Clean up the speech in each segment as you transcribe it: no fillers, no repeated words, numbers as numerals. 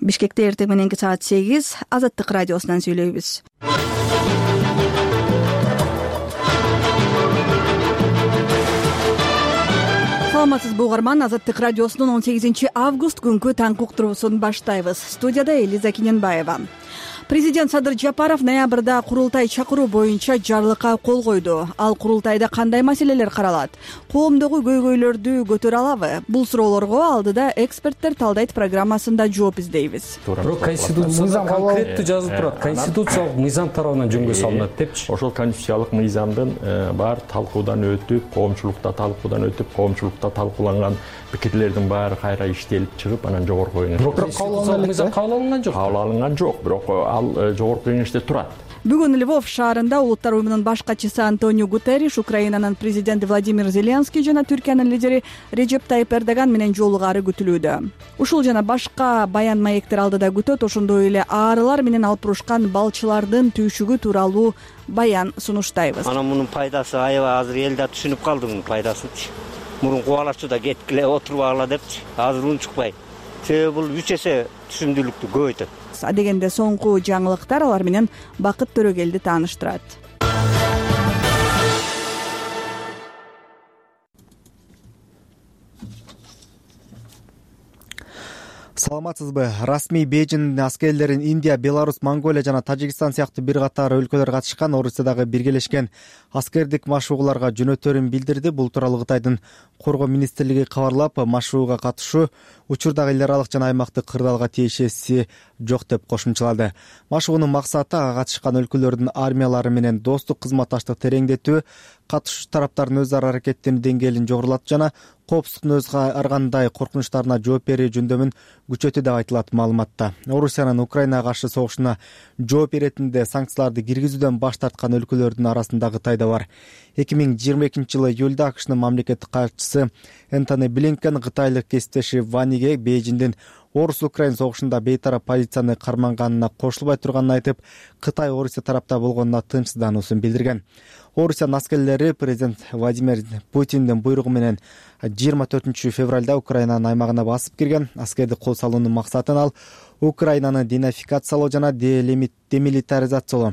Бишкекте эртең мененки саат 8 Азаттык радиосунан сүйлөйбүз. Саламатсызбы угарман, Азаттык радиосунун 18 август күнкү таңкы уктуруусун баштайбыз. Студияда Элиза Киненбаева. Президент Садыр Жапаров ноябрда курултай чакыруу боюнча жарлыкка кол койду. Ал курултайда кандай маселелер каралат? Коомдогу көйгөйлөрдү көтөрө алабы? Бул суроолорго алдыда эксперттер талдайт программасында жооп издейбиз. Бирок конституцияда конкреттүү жазылып турат. Конституциялык мыйзам тарабынан жөнгө салынат депчи. Ошол конституциялык мыйзамдын баары талкуудан өтүп, коомчулукта талкуудан өтүп, коомчулукта талкууланган пикирлердин баары кайра иштелип чыгып, анан жогорку кеңеш. Конституциялык мыйзам кабыл алынган жок. Кабыл алынган жок, бирок ал жогорку кеңеште турат. Бүгүн Львов шаарында Улуттар уюмунун башкачысы Антонио Гутерриш, Украинанын президенти Владимир Зеленский жана Түркиянын лидери Режеп Тайип Эрдоган менен жолугаары күтүлүүдө. Ушул жана башка баян маектер алдыда күтөт, ошондой эле аарылар менен алпурушкан балчылардын түйшүгү тууралуу баян сунуштайбыз. Анан мунун пайдасы аябай азыр элдер түшүнүп калды мунун пайдасын. Мурун кубалачуда кеткиле отурбагыла депчи, азыр унчукпайт. Себеби бул 3 эсе түшүмдүүлүктү көбөйтөт. Адегенде соңку жаңылыктар алар менен Бакыт Төрөгелди тааныштырат. Саламатсызбы. Расмий Бейжиңдин аскерлерин Индия, Беларусь, Монголия жана Тажикстан сыяктуу бир катар өлкөлөр катышкан Орусиядагы биргелешкен аскердик машыгууларга жөнөтөрүн билдирди. Бул тууралуу Кытайдын Коргоо министрлиги кабарлап, машыгууга катышуу учурдагы эл аралык жана аймактык кырдаалга тиешеси жок деп кошумчалады. Машыгуунун максаты ага катышкан өлкөлөрдүн армиялары менен достук кызматташтык тереңдетүү, катышуучу тараптардын өз ара аракеттин деңгээлин жогорулатуу жана коопсуздуктун өз ар кандай коркунучтарына жооп берүү жөндөмүн күчөтүү деп айтылат маалыматта. Орусиянын Украинага каршы согушуна жооп иретинде санкцияларды киргизүүдөн баш тарткан өлкөлөрдүн арасында Кытай да бар. 2022-жылы июлда АКШнын мамлекеттик катчысы Энтони Блинкен кытайлык кесиптеши Ваниге Бейжиңдин Орус-Украин согушунда бейтарап позицияны карманганына кошулбай турганын айтып, Кытай Орусия тарапта болгонуна тынчсыздануусун билдирген. Орусиянын аскерлери президент Владимир Путиндин буйругу менен 24 февралда Украинанын аймагына басып кирген. Аскерди кол салуунун максатын ал Украинаны денацификациялоо жана демилитаризациялоо.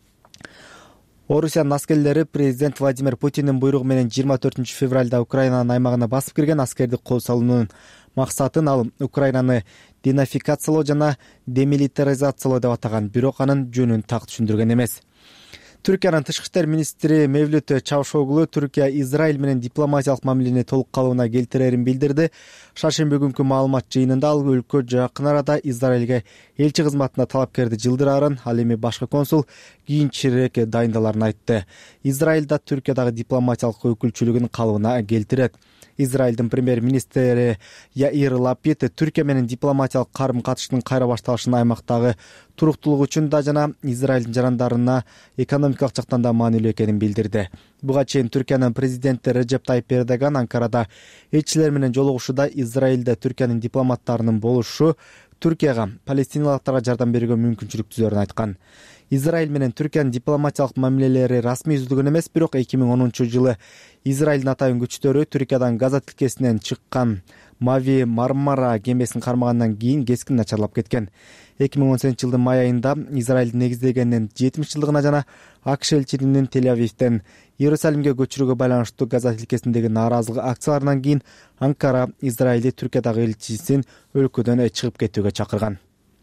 Орусиянын аскерлери президент Владимир Путиндин буйругу менен 24 февралда Украинанын аймагына басып кирген. Аскерди кол салуунун максатын ал Украинаны денацификациялоо жана демилитаризациялоо деп атаган, бирок анын жөнүн так түшүндүргөн эмес. Түркиянын тышкы иштер министри Мевлют Чавушоглу Түркия Израиль менен дипломатиялык мамилени толук калыбына келтирерин билдирди. Шаршемби күнкү маалымат жыйынында ал өлкө жакын арада Израилге элчи кызматына талапкерди жылдыраарын, ал эми башкы консул кийинчерээк дайындаларын айтты. Израиль да Түркиядагы дипломатиялык өкүлчүлүгүн калыбына келтирет. Израилдин премьер-министри Яир Лапид Түркия менен дипломатиялык карым-катыштын кайра башталышын аймактагы туруктуулук үчүн да жана Израилдин жарандарына экономикалык жактан да маанилүү экенин билдирди. Буга чейин Түркиянын президенти Режеп Тайип Эрдоган Анкарада элчилер менен жолугушууда Израилде Түркиянын дипломаттарынын болушу Түркияга палестиналыктарга жардам берүүгө мүмкүнчүлүк түзөрүн айткан. Израиль менен Түркиянын дипломатиялык мамилелери расмий үзүлгөн эмес, бирок 2010-жылы Израилдин атайын күчтөрү Түркиядан Газа тилкесинен чыккан Мави Мармара кемесин кармагандан кийин кескин начарлап кеткен. 2018-жылдын май айында Израилдин негиздегенинин 70 жылдыгына жана АКШ элчилигинин Тель-Авивден Иерусалимге көчүрүүгө байланыштуу Газа тилкесиндеги нааразылык акцияларынан кийин Анкара Израилди Түркиядагы элчисин өлкөдөн чыгып кетүүгө чакырган.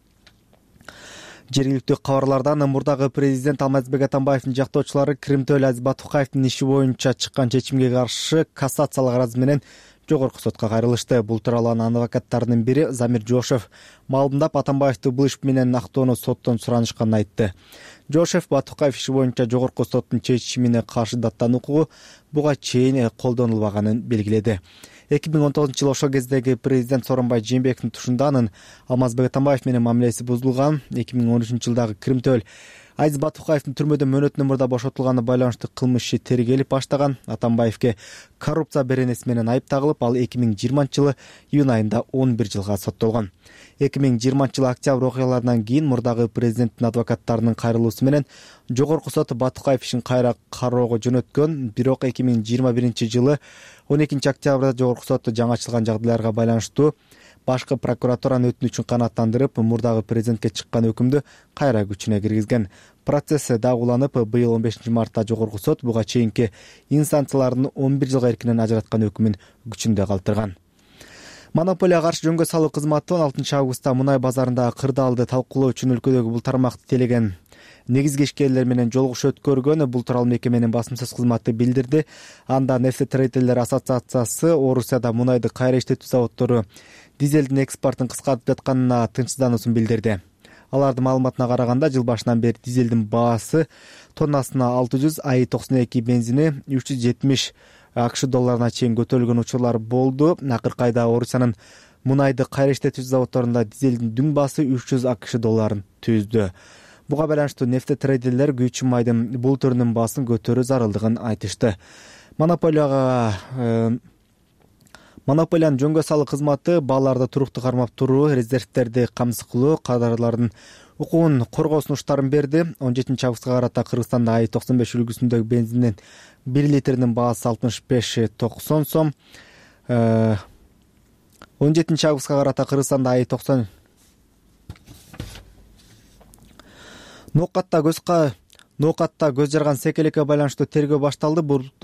Жергиликтүү кабарлардан мурдагы президент Алмазбек Атамбаевдин жактоочулары Кримтөөл Азиз Батукаевдин иши боюнча чыккан чечимге каршы кассациялык арыз менен жогорку сотко кайрылышты. Бул тууралуу анын адвокаттарынын бири Замир Жошев маалымдап, Атамбаевди бул иш менен актоону соттон суранышканын айтты. Жошев Батукаев иши боюнча жогорку соттун чечимине каршы даттануу укугу буга чейин колдонулбаганын белгиледи. 2019-жылы ошол кездеги президент Сооронбай Жээнбековдин тушунда анын Алмазбек Атамбаев менен мамилеси бузулган. 2013-жылдагы Кримтөөл Азиз Батукаевдин түрмөдө мөөнөтүнөн мурда бошотулганы байланыштуу кылмыш иши тергелип баштаган. Атамбаевге коррупция беренеси менен айып тагылып, ал 2020-жылы июнь айында 11 жылга соттолгон. 2020-жылы октябрь окуяларынан кийин мурдагы президенттин адвокаттарынын кайрылуусу менен жогорку сот Батукаев ишин кайра кароого жөнөткөн. Бирок 2021-жылы 12 октябрда жогорку сот жаңычылган жагдайларга байланыштуу башкы прокуратуранын өтүнүчүн канааттандырып, мурдагы президентке чыккан өкүмдү кайра күчүнө киргизген. Процесс дагы уланып, быйыл 15 мартта жогорку сот буга чейинки инстанциялардын 11 жылга эркинен ажыраткан өкүмүн күчүндө калтырган. Монополияга каршы жөнгө салуу кызматы 16 августта мунай базарындагы кырдаалды талкуулоо үчүн өлкөдөгү бул тармакты телеген негизги ишкерлер менен жолугушуу өткөргөн. Бул тууралуу мекеменин басымсыз кызматы билдирди. Анда нефтетрейдерлер ассоциациясы Орусияда мунайды кайра иштетүү заводдору дизелдин экспортун кыскартып жатканына тынчсыздануусун билдирди. Алардын маалыматына караганда, жыл башынан бери дизелдин баасы тоннасына 600, АИ-92 бензини 370 АКШ долларына чейин көтөрүлгөн учурлар болду. Акыркы айда Орусиянын мунайды кайра иштетүү заводдорунда дизелдин дүң баасы 300 АКШ долларын түздү. Буга байланыштуу нефтетрейдерлер күйүүчү майдын бул түрүнүн баасын көтөрүү зарылдыгын айтышты. Монополиянын жөнгө салуу кызматы бааларды туруктуу кармап туруу, резервтерди камсыз кылуу, кадрлардын укугун коргоо сунуштарын берди. 17 августка карата Кыргызстанда АИ-95 үлгүсүндөгү бензиндин 1 литринин баасы 65-90 сом. 17 августка карата Кыргызстанда АИ-90 ноокатта көз жарган секелекке байланыштуу тергөө башталды.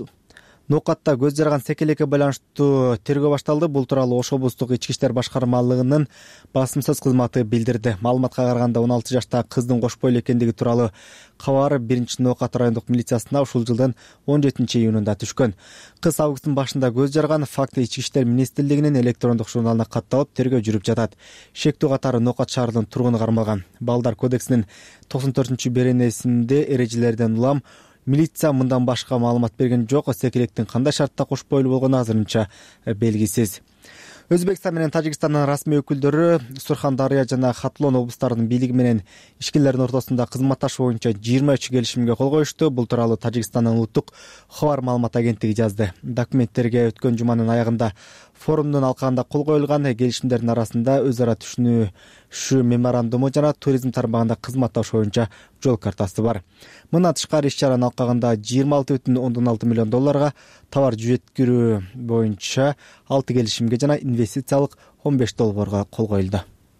Бул тууралуу Ош облустук ички иштер башкармалыгынын басымсыз кызматы билдирди. Маалыматка караганда, 16 жаштагы кыздын кош бойлуу экендиги тууралуу кабар 1-Ноокат райондук милициясына ушул жылдын 17 июнунда түшкөн. Кыз августтун башында көз жарган. Факт Ички иштер министрлигинин электрондук журналына катталып, тергөө жүрүп жатат. Шектүү катары Ноокат шаарынын тургуну кармалган. Балдар кодексинин 94-беренесинде эрежелерден улам милиция мындан башка маалымат берген жок. Секелектин кандай шартта кош бойлуу болгону азырынча белгисиз. Өзбекстан менен Тажикстандын расмий өкүлдөрү Сурхандария жана Хатлон облустарынын бийлиги менен ишкерлердин ортосунда кызматташуу боюнча 23 келишимге кол коюшту. Бул тууралуу Тажикстандын улуттук Хабар маалымат агенттиги жазды. Документтерге өткөн жуманын аягында форумдун алкагында кол коюлган. Келишимдердин арасында өз ара түшүнүшүү меморандуму жана туризм тармагында кызматташуу боюнча жол картасы бар. Мындан тышкары иш-чаранын алкагында 26,6 миллион долларга, товар жеткирүү боюнча 6 келишимге жана инвестициялык 15 долбоорго кол коюлду.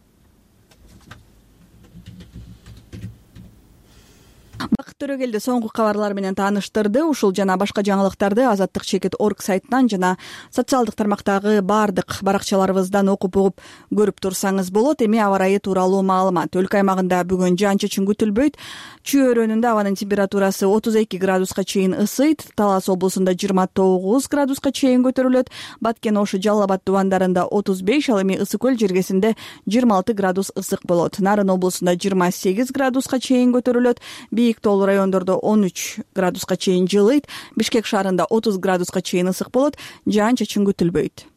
Бакыт Төрөгелди соңку кабарлар менен тааныштырды. Ушул жана башка жаңылыктарды Азаттык.org сайтынан жана социалдык тармактагы бардык баракчаларыбыздан окуп угуп көрүп турсаңыз болот. Эми аба ырайы тууралуу маалымат. Өлкө аймагында бүгүн жаан-чачын күтүлбөйт. Чүй өрөөнүндө абанын температурасы 32 градуска чейин ысыйт. Талас облусунда 29 градуска чейин көтөрүлөт. Баткен, Ош, Жалал Абад дубандарында 35, ал эми Ысык көл жергесинде 26 градус ысык болот. Нарын облусунда 28 градуска чейин көтөрүлөт. Бийик тоолуу райондордо 13 градуска чейин жылыйт. Бишкек шаарында 30 градуска чейин ысык болот. Жаан-чачын күтүлбөйт.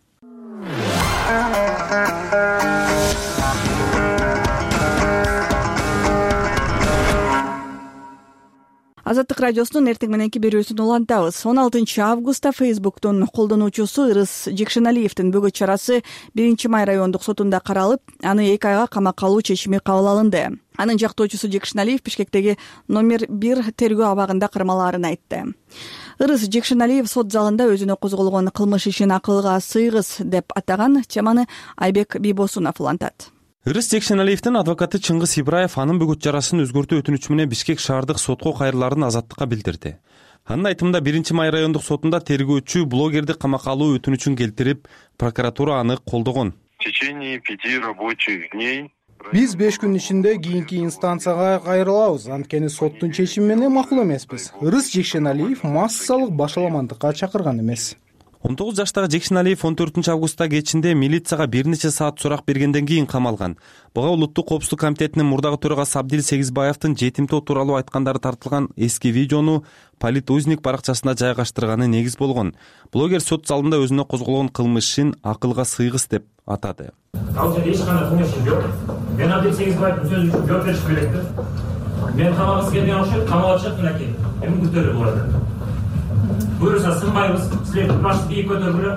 Азаттык радиосунун эртең мененки берүүсүн улантабыз. 16 августта Facebook'тун колдонуучусу Ырыс Жекшеналиевдин бөгөт чарасы 1-Май райондук сотунда каралып, аны 2 айга камакка алуу чечими кабыл алынды. Анын жактоочусу Жекшеналиев Бишкектеги номер 1 тергөө абагында кармалаарын айтты. Ырыс Жекшеналиев сот залында өзүнө козголгон кылмыш ишин акылга сыйгыз деп атаган. Теманы Айбек Бийбосунов улантат. Ырыс Жекшеналиевдин адвокаты Чыңгыз Ибраев анын бөгөт чарасын өзгөртүү өтүнүчү менен Бишкек шаардык сотко кайрылаарын Азаттыкка билдирди. Анын айтымында 1-Май райондук сотунда тергөөчү блогерди камакка алуу өтүнүчүн келтирип, прокуратура аны колдогон. В течение 5 рабочих дней биз 5 күн ичинде кийинки инстанцияга кайрылабыз. Анткени соттун чечими менен макул эмеспиз. Ырыс Жекшеналиев массалык башаламандыкка чакырган эмес. 19 жаштагы Жекшеналиев 14 августта кечинде милицияга бир нече саат сурак бергенден кийин камалган. Буга Улуттук коопсуздук комитетинин мурдагы төрагасы Абдил Сегизбаевдин жетимтоо тууралуу айткандары тартылган эски видеону Политузник баракчасына жайгаштырганы негиз болгон. Блогер сот залында өзүнө козголгон кылмышын акылга сыйгыз деп атады. Ал жерде эч кандай кылмыш жок. Мен Абдил Сегизбаевдин сөзүн жооп бериш керек да. Мен камагысы келген окшойт, камап атышат, мынакей. Эми көтөрүп алат. Буюрса сынбайбыз, силер баш бийик көтөргүлө.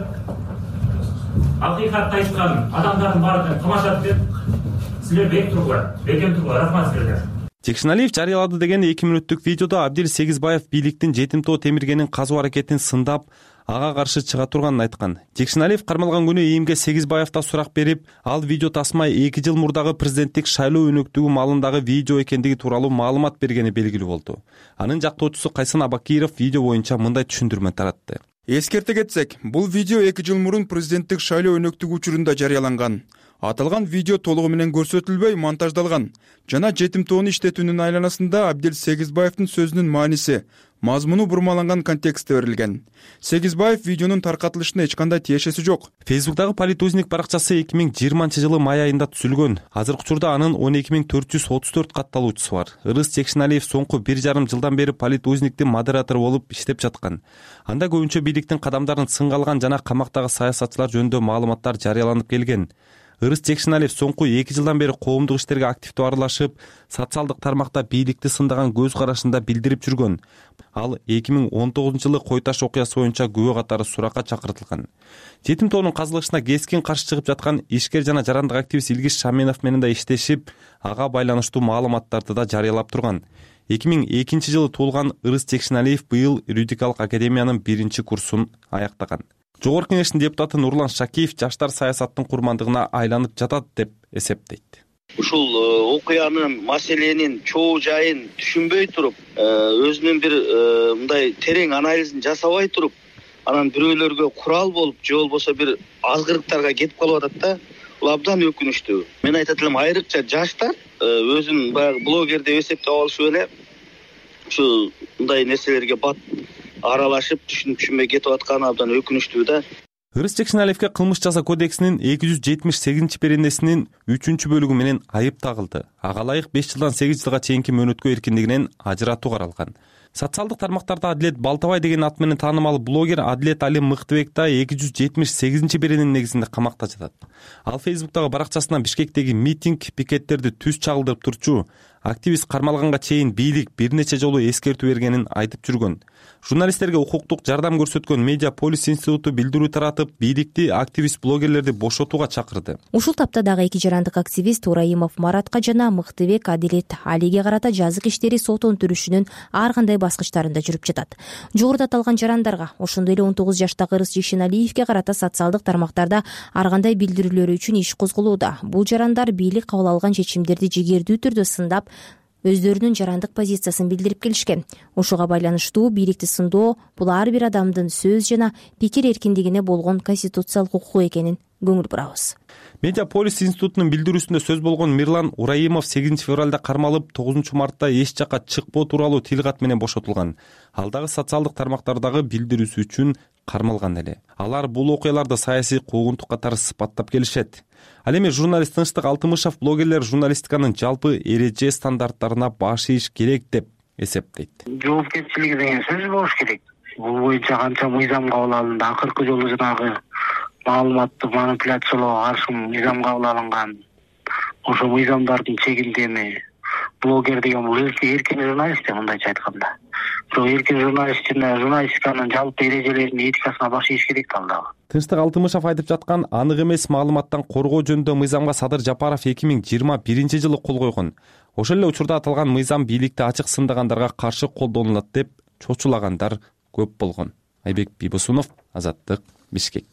Акыйкатты айткан адамдардын баарын тамашалап деп, силер бек тургула, бекем тургула, рахмат силерге. Жекшеналиев жарыялады деген 2 мүнөттүк видеодо Абдил Сегизбаев бийликтин жетим тоо темиргенин казуу аракетин сындап, ага каршы чыга турганын айткан. Жекшеналиев кармалган күнү ИИМге Сегизбаевта сурак берип, ал видео тасма 2 жыл мурдагы президенттик шайлоо өнөктүгү маалындагы видео экендиги тууралуу маалымат бергени белгилүү болду. Анын жактоочусу Кайсын Абакиров видео боюнча мындай түшүндүрмө таратты. Эскерте кетсек, бул видео 2 жыл мурун президенттик шайлоо өнөктүгү учурунда жарыяланган. Аталган видео толугу менен көрсөтүлбөй монтаждалган жана жетим тоону иштетүүнүн айланасында Абдил Сегизбаевдин сөзүнүн мааниси, мазмуну бурмаланган контекстте берилген. Сегизбаев видеонун таркатылышына эч кандай тиешеси жок. Фейсбуктагы Политузник баракчасы 2020 жылы май айында түзүлгөн. Азыркы учурда анын 12434 катталуучусу бар. Ырыс Жекшеналиев соңку 1,5 жылдан бери Политузниктин модератору болуп иштеп жаткан. Анда көбүнчө бийликтин кадамдарын сынга алган жана камактагы саясатчылар жөнүндө маалыматтар жарыяланып келген. Ырыс Жекшеналиев соңку 2 жылдан бери коомдук иштерге активдүү аралашып, социалдык тармакта бийликти сындаган көз карашында билдирип жүргөн. Ал 2019 жылы Кой Таш окуясы боюнча күбө катары суракка чакыртылган. Жетим тоонун казылышына кескин каршы чыгып жаткан ишкер жана жарандык активист Илгиз Шаменов менен да иштешип, ага байланыштуу маалыматтарды да жарыялап турган. 2002 жылы туулган Ырыс Жекшеналиев быйыл юридикалык академиянын 1 курсун аяктаган. Жогорку кеңештин депутаты Нурлан Шакиев жаштар саясаттын курмандыгына айланып жатат деп эсептейт. Ушул окуянын, маселенин чоо жайын түшүнбөй туруп, өзүнүн бир мындай терең анализин жасабай туруп, анан бирөөлөргө курал болуп, же болбосо бир азгырыктарга кетип калып атат да. Бул абдан өкүнүчтүү. Мен айтат элем, айрыкча жаштар өзүн баягы блогер деп эсептеп алышып эле ушу мындай нерселерге бат аралашып, түшүнбөй кетип атканы абдан өкүнүчтүү да. Ырыс Жекшеналиевке кылмыш жаза кодексинин 278-беренесинин 3-бөлүгү менен айып тагылды. Ага ылайык 5 жылдан 8 жылга чейинки мөөнөткө эркиндигинен ажыратуу каралган. Социалдык тармактарда Адилет Балтабай деген ат менен таанымал блогер Адилет Алим Мыктыбек да 278-берененин негизинде камакта жатат. Ал Фейсбуктагы баракчасынан Бишкектеги митинг, пикеттерди түз чагылдырып турчу активист кармалганга чейин бийлик бир нече жолу эскертүү бергенин айтып жүргөн. Журналисттерге укуктук жардам көрсөткөн Медиа Полис институту билдирүү таратып, бийликти активист блогерлерди бошотууга чакырды. Ушул тапта дагы 2 жарандык активист Ураимов Маратка жана Мыктыбек Адилет Алиге карата жазык иштери сот өндүрүшүнүн ар кандай баскычтарында жүрүп жатат. Жогоруда аталган жарандарга, ошондой эле 19 жаштагы Ырыс Жекшеналиевке карата социалдык тармактарда ар кандай билдирүүлөр үчүн иш козголууда. Бул жарандар бийлик кабыл алган чечимдерди жигердүү түрдө сындап, өздөрүнүн жарандык позициясын билдирип келишкен. Ошого байланыштуу бийликти сындоо бул ар бир адамдын сөз жана пикир эркиндигине болгон конституциялык укугу экенин көңүл бурабыз. Медиа Полис институтунун билдирүүсүндө сөз болгон Мирлан Ураимов 8 февралда кармалып, 9 мартта эч жакка чыкпоо тууралуу тилкат менен бошотулган. Ал дагы социалдык тармактардагы билдирүүсү үчүн кармалган эле. Алар бул окуяларды саясий куугунтук катары сыпаттап келишет. Ал эми журналист Тынчтык Алтымышев блогерлер журналистиканын жалпы эреже стандарттарына баш ийиш керек деп эсептейт. Жоопкерчилиги деген сөз болуш керек. Бул боюнча канча мыйзам кабыл алынды. Акыркы жолу жанагы маалыматты манипуляциялоого каршы мыйзам кабыл алынган. Ошо мыйзамдардын чегинде эми блогер деген бул эркин журналист мындайча айтканда. Бирок эркин журналистиканын жалпы эрежелеринин этикасына баш ийиш керек да дагы. Тынчтык Алтымышев айтып жаткан анык эмес маалыматтан коргоо жөнүндө мыйзамга Садыр Жапаров 2021 жылы кол койгон. Ошол эле учурда аталган мыйзам бийликти ачык сындагандарга каршы колдонулат деп чочулагандар көп болгон. Айбек Бибосунов, Азаттык, Бишкек.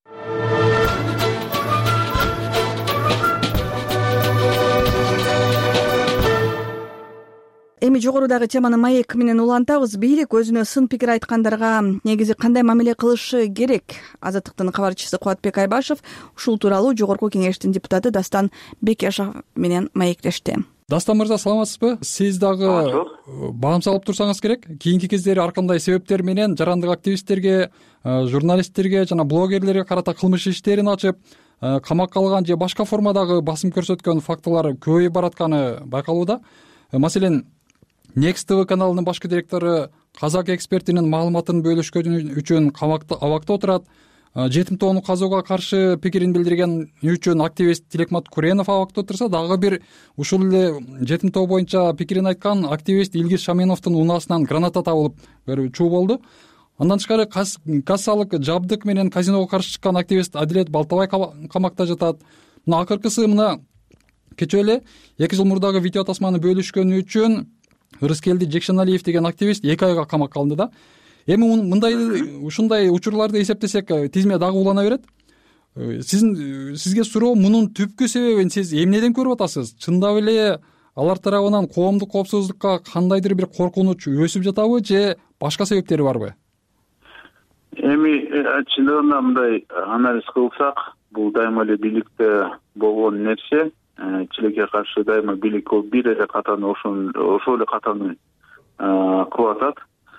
Эми жогорудагы теманы маек менен улантабыз. Бийлик өзүнө сын пикир айткандарга негизи кандай мамиле кылышы керек? Азаттыктын кабарчысы Кубатбек Айбашев ушул тууралуу жогорку кеңештин депутаты Дастан Бекешов менен маектешти. Дастан мырза, саламатсызбы? Сиз дагы баам салып турсаңыз керек. Кийинки кездери ар кандай себептер менен жарандык активисттерге, журналисттерге жана блогерлерге карата кылмыш иштерин ачып, камакка алган же башка формадагы басым көрсөткөн фактылар көбөйүп баратканы байкалууда. Маселен, Next TV каналынын башкы директору казак экспертинин маалыматын бөлүшкөнү үчүн абакта отурат. жетим тоону казууга каршы пикирин билдирген үчүн активист Тилекмат Куренов абакта отурса, дагы бир ушул эле жетим тоо боюнча пикирин айткан активист Илгиз Шаменовдун унаасынан граната табылып чуу болду. Андан тышкары кассалык жабдык менен казиного каршы чыккан активист Адилет Балтабай камакта жатат. Мына акыркысы мына кечээ эле 2 жыл мурдагы видео тасманы бөлүшкөнү үчүн Ырыскелди Жекшеналиев деген активист 2 айга камакка алынды да. Эми мындай ушундай учурларды эсептесек тизме дагы улана берет. Сизге суроо, мунун түпкү себебин сиз эмнеден көрүп атасыз? Чындап эле алар тарабынан коомдук коопсуздукка кандайдыр бир коркунуч өсүп жатабы же башка себептери барбы? Эми чындыгында мындай анализ кылсак, бул дайыма эле бийликте болгон нерсе. Чилекке каршы дайыма бийлик ол бир эле катаны ошол эле катаны кылып атат.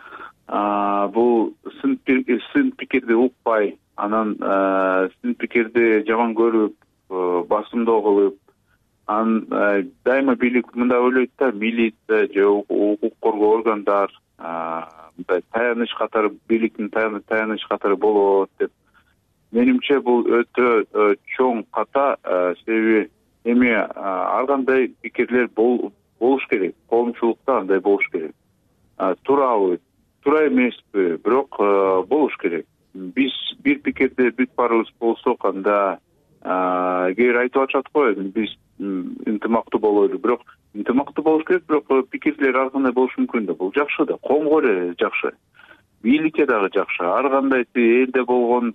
Бул сын пикирди укпай, анан сын пикирди жаман көрүп, басымдоо кылып, анан дайыма бийлик мындай ойлойт да, милиция же укук коргоо органдар мындай таяныч катары, бийликтин таяныч катары болот деп. Менимче бул өтө чоң ката, себеби эми ар кандай пикирлер болуш керек, коомчулукта андай болуш керек. Туурабы, туура эмеспи, бирок болуш керек. Биз бир пикирде бүт баарыбыз болсок, анда кээ бир айтып атышат го, биз ынтымактуу болойлу, бирок ынтымактуу болуш керек, бирок пикирлер ар кандай болушу мүмкүн да. Бул жакшы да, коомго эле жакшы, бийликке дагы жакшы. Ар кандай элде болгон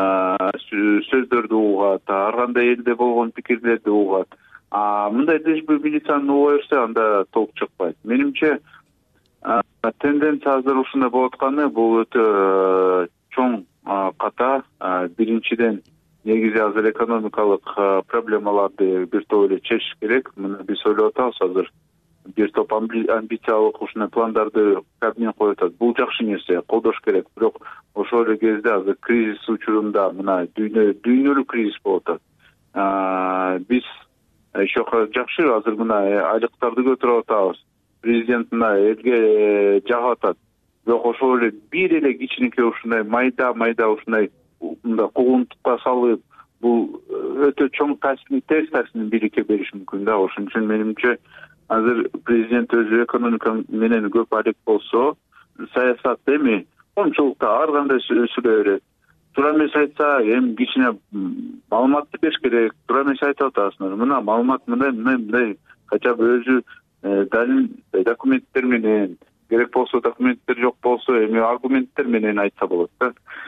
сөздөрдү угат, ар кандай элде болгон пикирлерди угат. Мындай дежби милицияны уга берсе, анда толк чыкпайт. Менимче тенденция азыр ушундай болуп атканы, бул өтө чоң ката. Биринчиден, негизи азыр экономикалык проблемаларды бир топ эле чечиш керек. Мына биз ойлоп атабыз, азыр бир топ амбициялык ушундай пландарды Кабмин коюп атат. Бул жакшы нерсе, колдош керек. Бирок ошол эле кезде азыр кризис учурунда, мына дүйнөлүк кризис болуп атат. Биз еще жакшы азыр мына айлыктарды көтөрүп атабыз. Президент мына элге жагып атат. Бирок ошол эле бир эле кичинекей ушундай майда ушундай мында куугунтукка салып, бул өтө чоң терс таасирин бийликке бериши мүмкүн да. Ошон үчүн менимче азыр президент өзү экономика менен көп алек болсо, саясат эми коомчулукта ар кандай сүйлөй берет. Туура эмес айтса, эми кичине маалыматты бериш керек. Туура эмес айтып атасыңар. Мына маалымат мындай хотя бы өзү далил документтер менен, керек болсо документтер жок болсо эми аргументтер менен айтса болот да.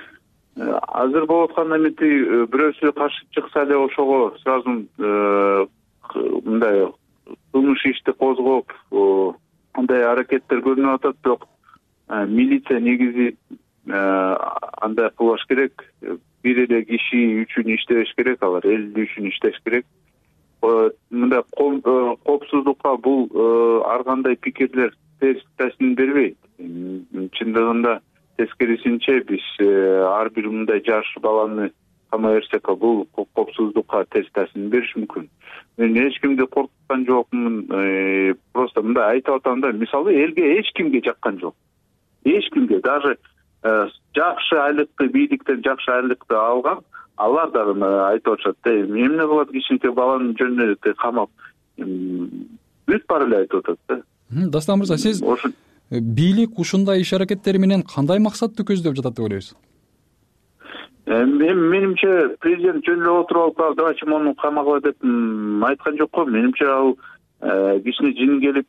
Азыр болуп аткан эмети бирөөсү каршы чыкса эле ошого сразу мындай кылмыш ишти козгоп, андай аракеттер көрүнүп атат. Бирок милиция негизи андай кылбаш керек. Бир эле киши үчүн иштебеш керек, алар эл үчүн иштеш керек. Мындай коопсуздукка бул ар кандай пикирлер терс таасирин бербейт. Чындыгында тескерисинче биз ар бир мындай жаш баланы камай берсек, бул коопсуздукка терс таасирин бериши мүмкүн. Мен эч кимди коркуткан жокмун. Просто мындай айтып атам да, мисалы элге эч кимге жаккан жок. Эч кимге, даже жакшы айлыкты, бийликтен жакшы айлыкты алган, алар дагы айтып атышат да, эмне кылат кичинекей баланын жөнүнө камап. Бүт баары эле айтып атат да. Дастан мырза, сиз бийлик ушундай иш аракеттери менен кандай максатты көздөп жатат деп ойлойсуз? Менимче президент жөн эле отуруп алып, давайте муну камагыла деп айткан жок го. Менимче ал кичине жин келип,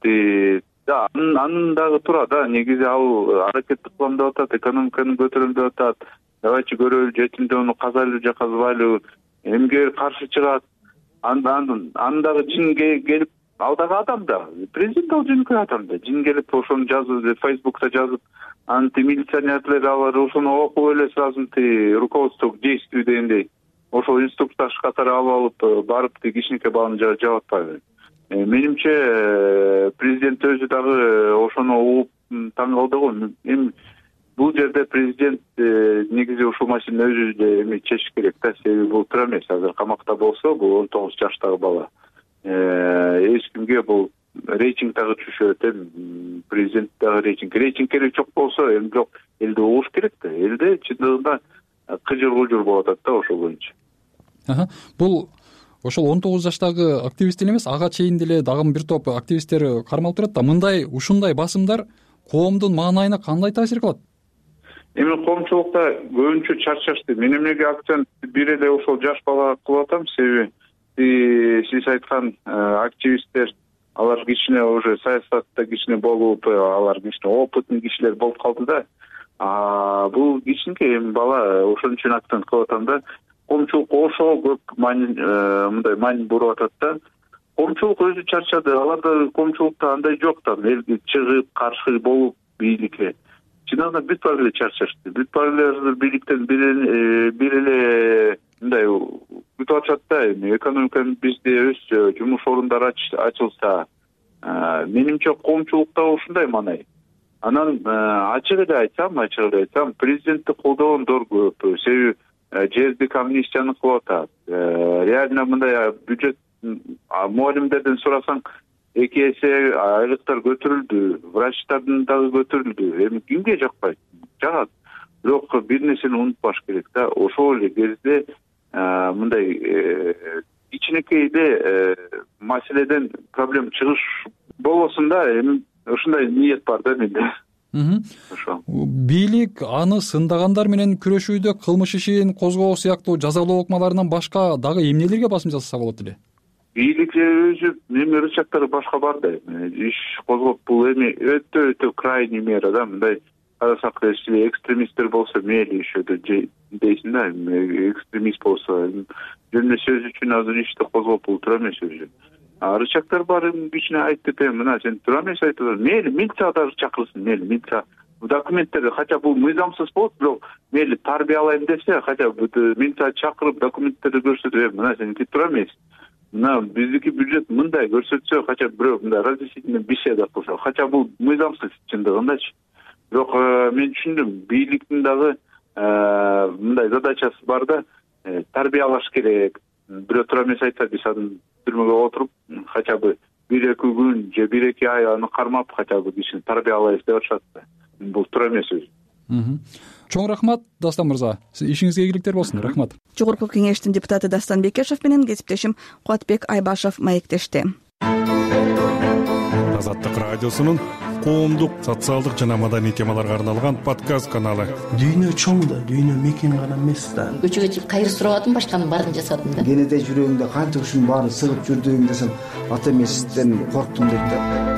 анын дагы туура да. Негизи ал аракетти кылам деп атат, экономиканы көтөрөм деп атат. Давайте көрөлү, жетим тоону казайлы же казбайлы, эмге каршы чыгат. Анын дагы жин келип, ал дагы адам да. Президент ал жөнөкөй адам да. Жин келип ошону жазып, Фейсбукта жазып, милиционерлер алар ошону окуп эле сразу руководство к действию дегендей ошол инструктаж катары алып барып кичинекей баланы жаап атпайбы. Менимче президент өзү дагы ошону угуп таң калды го. Эми бул жерде президент негизи ушул маселени өзү эле чечиш керек да. Себеби бул туура эмес. Азыр камакта болсо, бул 19 жаштагы бала. Эч кимге бул рейтинг дагы түшөт, президент дагы рейтинг керек жок болсо, эми жок, элди угуш керек да. Элде чындыгында кыжыр жүргүлжүр болуп атат да ошол боюнча. Бул ошол 19 жаштагы активист эле эмес, ага чейин деле дагы бир топ активисттер кармалып турат да. Ушундай басымдар коомдун маанайына кандай таасир кылат? Эми коомчулукта көбүнчө чарчашты. Мен эмнеге акцент бир эле ошол жаш балага кылып атам, себеби сиз айткан активисттер, алар кичине уже саясатта кичине болуп, алар кичине опытный кишилер болуп калды да. Бул кичинекей эми бала, ошон үчүн акцент кылып атам да. Коомчулук ошого көп мындай маани буруп атат да. Коомчулук өзү чарчады. Аларда коомчулукта андай жок да, элге чыгып каршы болуп бийликке. Чындыгында бүт баары эле чарчашты. Бүт баары эле бийликтен бир эле мындай күтүп атышат да. Экономика бизде өссө, жумуш орундары ачылса, менимче коомчулукта ушундай маанай. Анан ачык эле айтсам, президентти колдогондор көп. Себеби жердик амнистияны кылып атат. Реально мындай бюджет мугалимдерден сурасаң 2 эсе айлыктар көтөрүлдү, врачтардын дагы көтөрүлдү. Эми кимге жакпайт? Жагат. Бирок бир нерсени унутпаш керек да. Ошол эле кезде мындай кичинекей эле маселеден проблема чыгыш болбосун да. Эми ушундай ниет бар да менде. Бийлик аны сындагандар менен күрөшүүдө кылмыш ишин козгоо сыяктуу жазалоо укмаларынан башка дагы эмнелерге басым жасаса болот эле? Бийлик өзү эми рычагдары башка бар да. Иш козгоп бул эми өтө крайний мера да. Мындай карасак экстремисттер болсо мейли ишөдө дейсиң да. Экстремист болсо жөн сөз үчүн азыр ишти козгоп бул туура эмес өзү. Рычагдар бар, кичине айтып, мына сен туура эмес айтып атасың. Мейли милиция да чакырсын, мейли милиция документтерди, хотя бул мыйзамсыз болот, бирок мейли тарбиялайм десе, хотя милиция чакырып документтерди көрсөтүп, мына сеники туура эмес. Мына биздики бюджет мындай көрсөтсө, хотя бирөө мындай разъяснительный беседа кылса, хотя бул мыйзамсыз чындыгындачы. Бирок мен түшүндүм, бийликтин дагы мындай задачасы бар да, тарбиялаш керек. Бирөө туура эмес айтса, биз аны түрмөгө отуруп, хотя бы 1-2 күн же 1-2 ай аны кармап, хотя бы кишини тарбиялайбыз деп атышат да. Бул туура эмес өзү. Чоң рахмат, Дастан мырза. Ишиңизге ийгиликтер болсун. Рахмат. Жогорку кеңештин депутаты Дастан Бекешев менен кесиптешим Кубатбек Айбашев маектешти. Азаттык радиосунун коомдук, социалдык жана маданий темаларга арналган подкаст каналы. Дүйнө чоң да, дүйнө мекен гана эмес да. Көчөгө чыгып кайыр сурап атам, башканын баарын жасадым да. Кенеде жүрөгүңдө канча ушунун баарын сыгып жүрдүң десем, ата эмесизден корктум дейт да.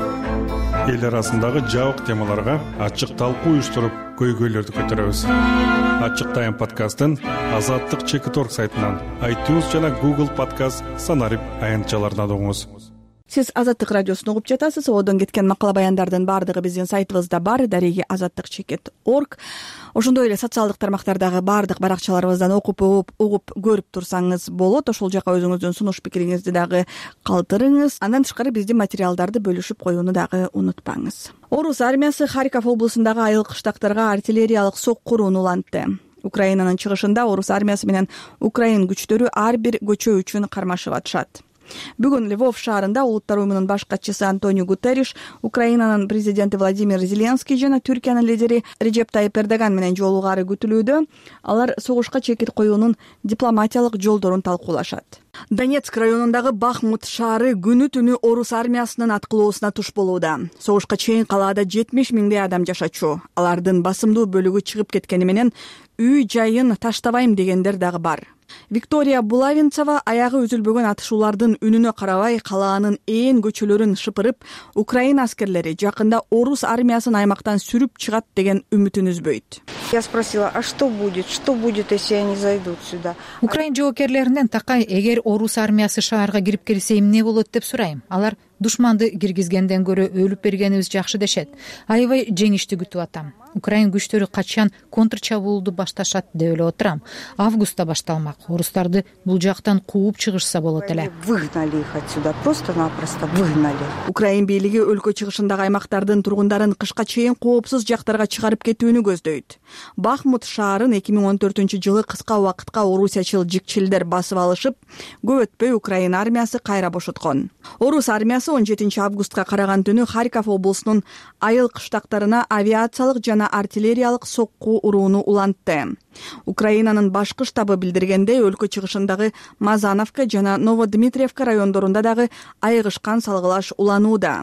Эл арасындагы жабык темаларга ачык талкуу уюштуруп, көйгөйлөрдү көтөрөбүз. Ачык тайм подкастын Азаттык Чекит.org сайтынан, iTunes жана Google Podcast санарип аянтчаларынан угуңуз. Сиз Азаттык радиосун угуп жатасыз. Одон кеткен макала баяндардын баардыгы биздин сайтыбызда бар, дареги Азаттык Чекит.org. Ошондой эле социалдык тармактардагы баардык баракчаларыбыздан окуп, угуп, көрүп турсаңыз болот. Ошол жака өзүңүздүн сунуш пикириңизди дагы калтырыңыз. Андан тышкары биздин материалдарды бөлүшүп коюуну дагы унутпаңыз. Орус армиясы Харьков облусундагы айыл кыштактарга артиллериялык соккурун улантты. Украинанын чыгышында орус армиясы менен украин күчтөрү ар бир көчө үчүн кармашып атышат. Бүгүн Львов шаарында Улуттар уюмунун баш катчысы Антонио Гутерриш, Украинанын президенти Владимир Зеленский жана Түркиянын лидери Реджеп Тайип Эрдоган менен жолугары күтүлүүдө. Алар согушка чекит коюунун дипломатиялык жолдорун талкуулашат. Донецк районундагы Бахмут шаары күнү түнү орус армиясынын аткылоосуна туш болууда. Согушка чейин калаада 70 миңдей адам жашачу. Алардын басымдуу бөлүгү чыгып кеткени менен үй жайын таштабайм дегендер дагы бар. Виктория Булавинцева аягы үзүлбөгөн атышуулардын үнүнө карабай калаанын ээн көчөлөрүн шыпырып, Украина аскерлери жакында орус армиясын аймактан сүрүп чыгат деген үмүтүн үзбөйт. Я спросила, а что будет, если они зайдут сюда? Украин жоокерлеринен такай, эгер орус армиясы шаарга кирип келсе эмне болот деп сурайм. Алар душманды киргизгенден көрө өлүп бергенибиз жакшы дешет. Аябай жеңишти күтүп атам. Украин күчтөрү качан контрчабуулду башташат деп эле отурам. Августта башталмак. Орустарды бул жактан кууп чыгышса болот эле. Выгнали их отсюда, просто-напросто выгнали. Украин бийлиги өлкө чыгышындагы аймактардын тургундарын кышка чейин коопсуз жактарга чыгарып кетүүнү көздөйт. Бахмут шаарын 2014-жылы кыска убакытка орусиячыл жикчилдер басып алышып, көп өтпөй Украина армиясы кайра бошоткон. Орус армиясы 17 августка караган түнү Харьков облусунун айыл кыштактарына авиациялык жана артиллериялык сокку урууну улантты. Украинанын башкы штабы билдиргендей, өлкө чыгышындагы Мазановка жана Новодмитриевка райондорунда дагы айыгышкан салгылаш уланууда.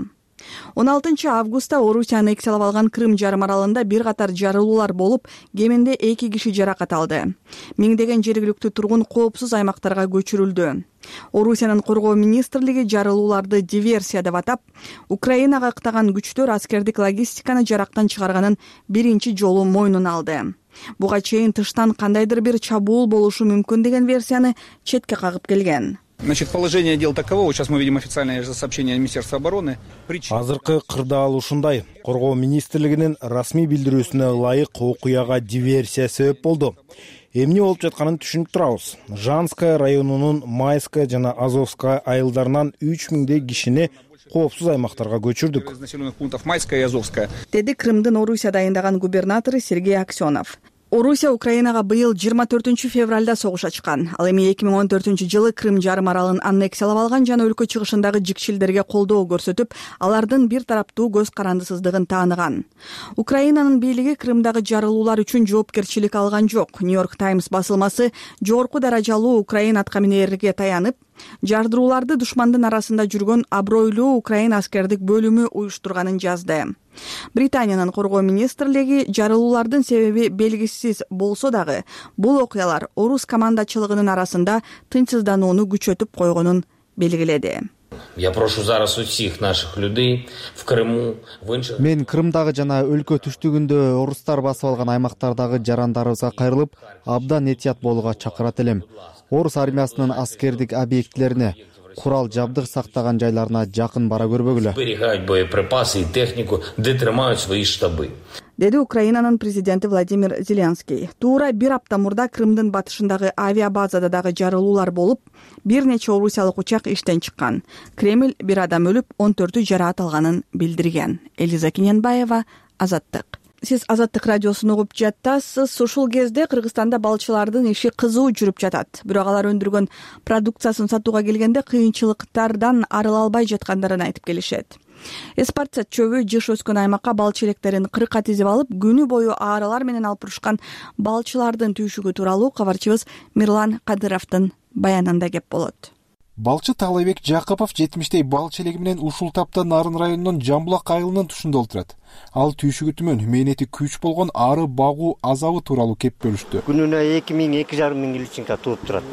16 августта Орусия аннексиялап алган Крым жарым аралында бир катар жарылуулар болуп, кеминде 2 киши жаракат алды. Миңдеген жергиликтүү тургун коопсуз аймактарга көчүрүлдү. Орусиянын коргоо министрлиги жарылууларды диверсия деп атап, Украинага ыктаган күчтөр аскердик логистиканы жарактан чыгарганын биринчи жолу мойнуна алды. Буга чейин тыштан кандайдыр бир чабуул болушу мүмкүн деген версияны четке кагып келген. Значит, положение дел таково. Сейчас мы видим официальное сообщение Министерства обороны. Азыркы кырдаал ушундай. Коргоо министрлигинин расмий билдирүүсүнө ылайык окуяга диверсия себеп болду. Эмне болуп жатканын түшүнүп турабыз. Жанская районунун Майская жана Азовская айылдарынан 3000 кишини коопсуз аймактарга көчүрдүк. Из населенных пунктов Майская и Азовская. Деди Крымдын Орусия дайындаган губернатору Сергей Аксенов. Орусия Украинага быйыл 24 февралда согуш ачкан. Ал эми 2014-жылы Крым жарым аралын аннексиялап алган жана өлкө чыгышындагы жикчилдерге колдоо көрсөтүп, алардын бир тараптуу көз карандысыздыгын тааныган. Украинанын бийлиги Крымдагы жарылуулар үчүн жоопкерчилик алган жок. Нью-Йорк Таймс басылмасы жогорку даражалуу Украин аткаминерлерге таянып, жардырууларды душмандын арасында жүргөн абройлуу Украин аскердик бөлүмү уюштурганын жазды. Британиянын коргоо министрлиги жарылуулардын себеби белгисиз болсо дагы, бул окуялар орус командачылыгынын арасында тынчсызданууну күчөтүп койгонун белгиледи. Я прошу зараз усих наших людей в Крыму, в інших... Мен Крымдагы жана өлкө түштүгүндө орустар басып алган аймактардагы жарандарыбызга кайрылып, абдан этият болууга чакырат элем. Орус армиясынын аскердик объектилерине, курал жабдык сактаган жайларына жакын бара көрбөгүлө. Зберігать боєприпаси і техніку, де тримають свої штаби. Деди Украинанын президенти Владимир Зеленский. Туура бир апта мурда Крымдын батышындагы авиабазада дагы жарылуулар болуп, бир нече орусиялык учак иштен чыккан. Кремль бир адам өлүп, 14 жараат алганын билдирген. Элиза Киненбаева, Азаттык. Сиз Азаттык радиосун угуп жатасыз. Ушул кезде Кыргызстанда балчылардын иши кызуу жүрүп жатат. Бирок алар өндүргөн продукциясын сатууга келгенде кыйынчылыктардан арыла албай жаткандарын айтып келишет. Эспарцат чөбү жыш өскөн аймакка балчы электерин кырыкка тизип алып, күнү бою аарылар менен алып урушкан балчылардын түйшүгү тууралуу кабарчыбыз Мирлан Кадыровдун баянында кеп болот. Балчы Таалайбек Жакыпов 70 балчы элеги менен ушул тапта Нарын районунун Жамбулак айылынын тушунда отурат. Ал түйшүгү түмөн, мээнети күч болгон ары багуу азабы тууралуу кеп бөлүштү. Күнүнө 2000-2500 личинка тууп турат.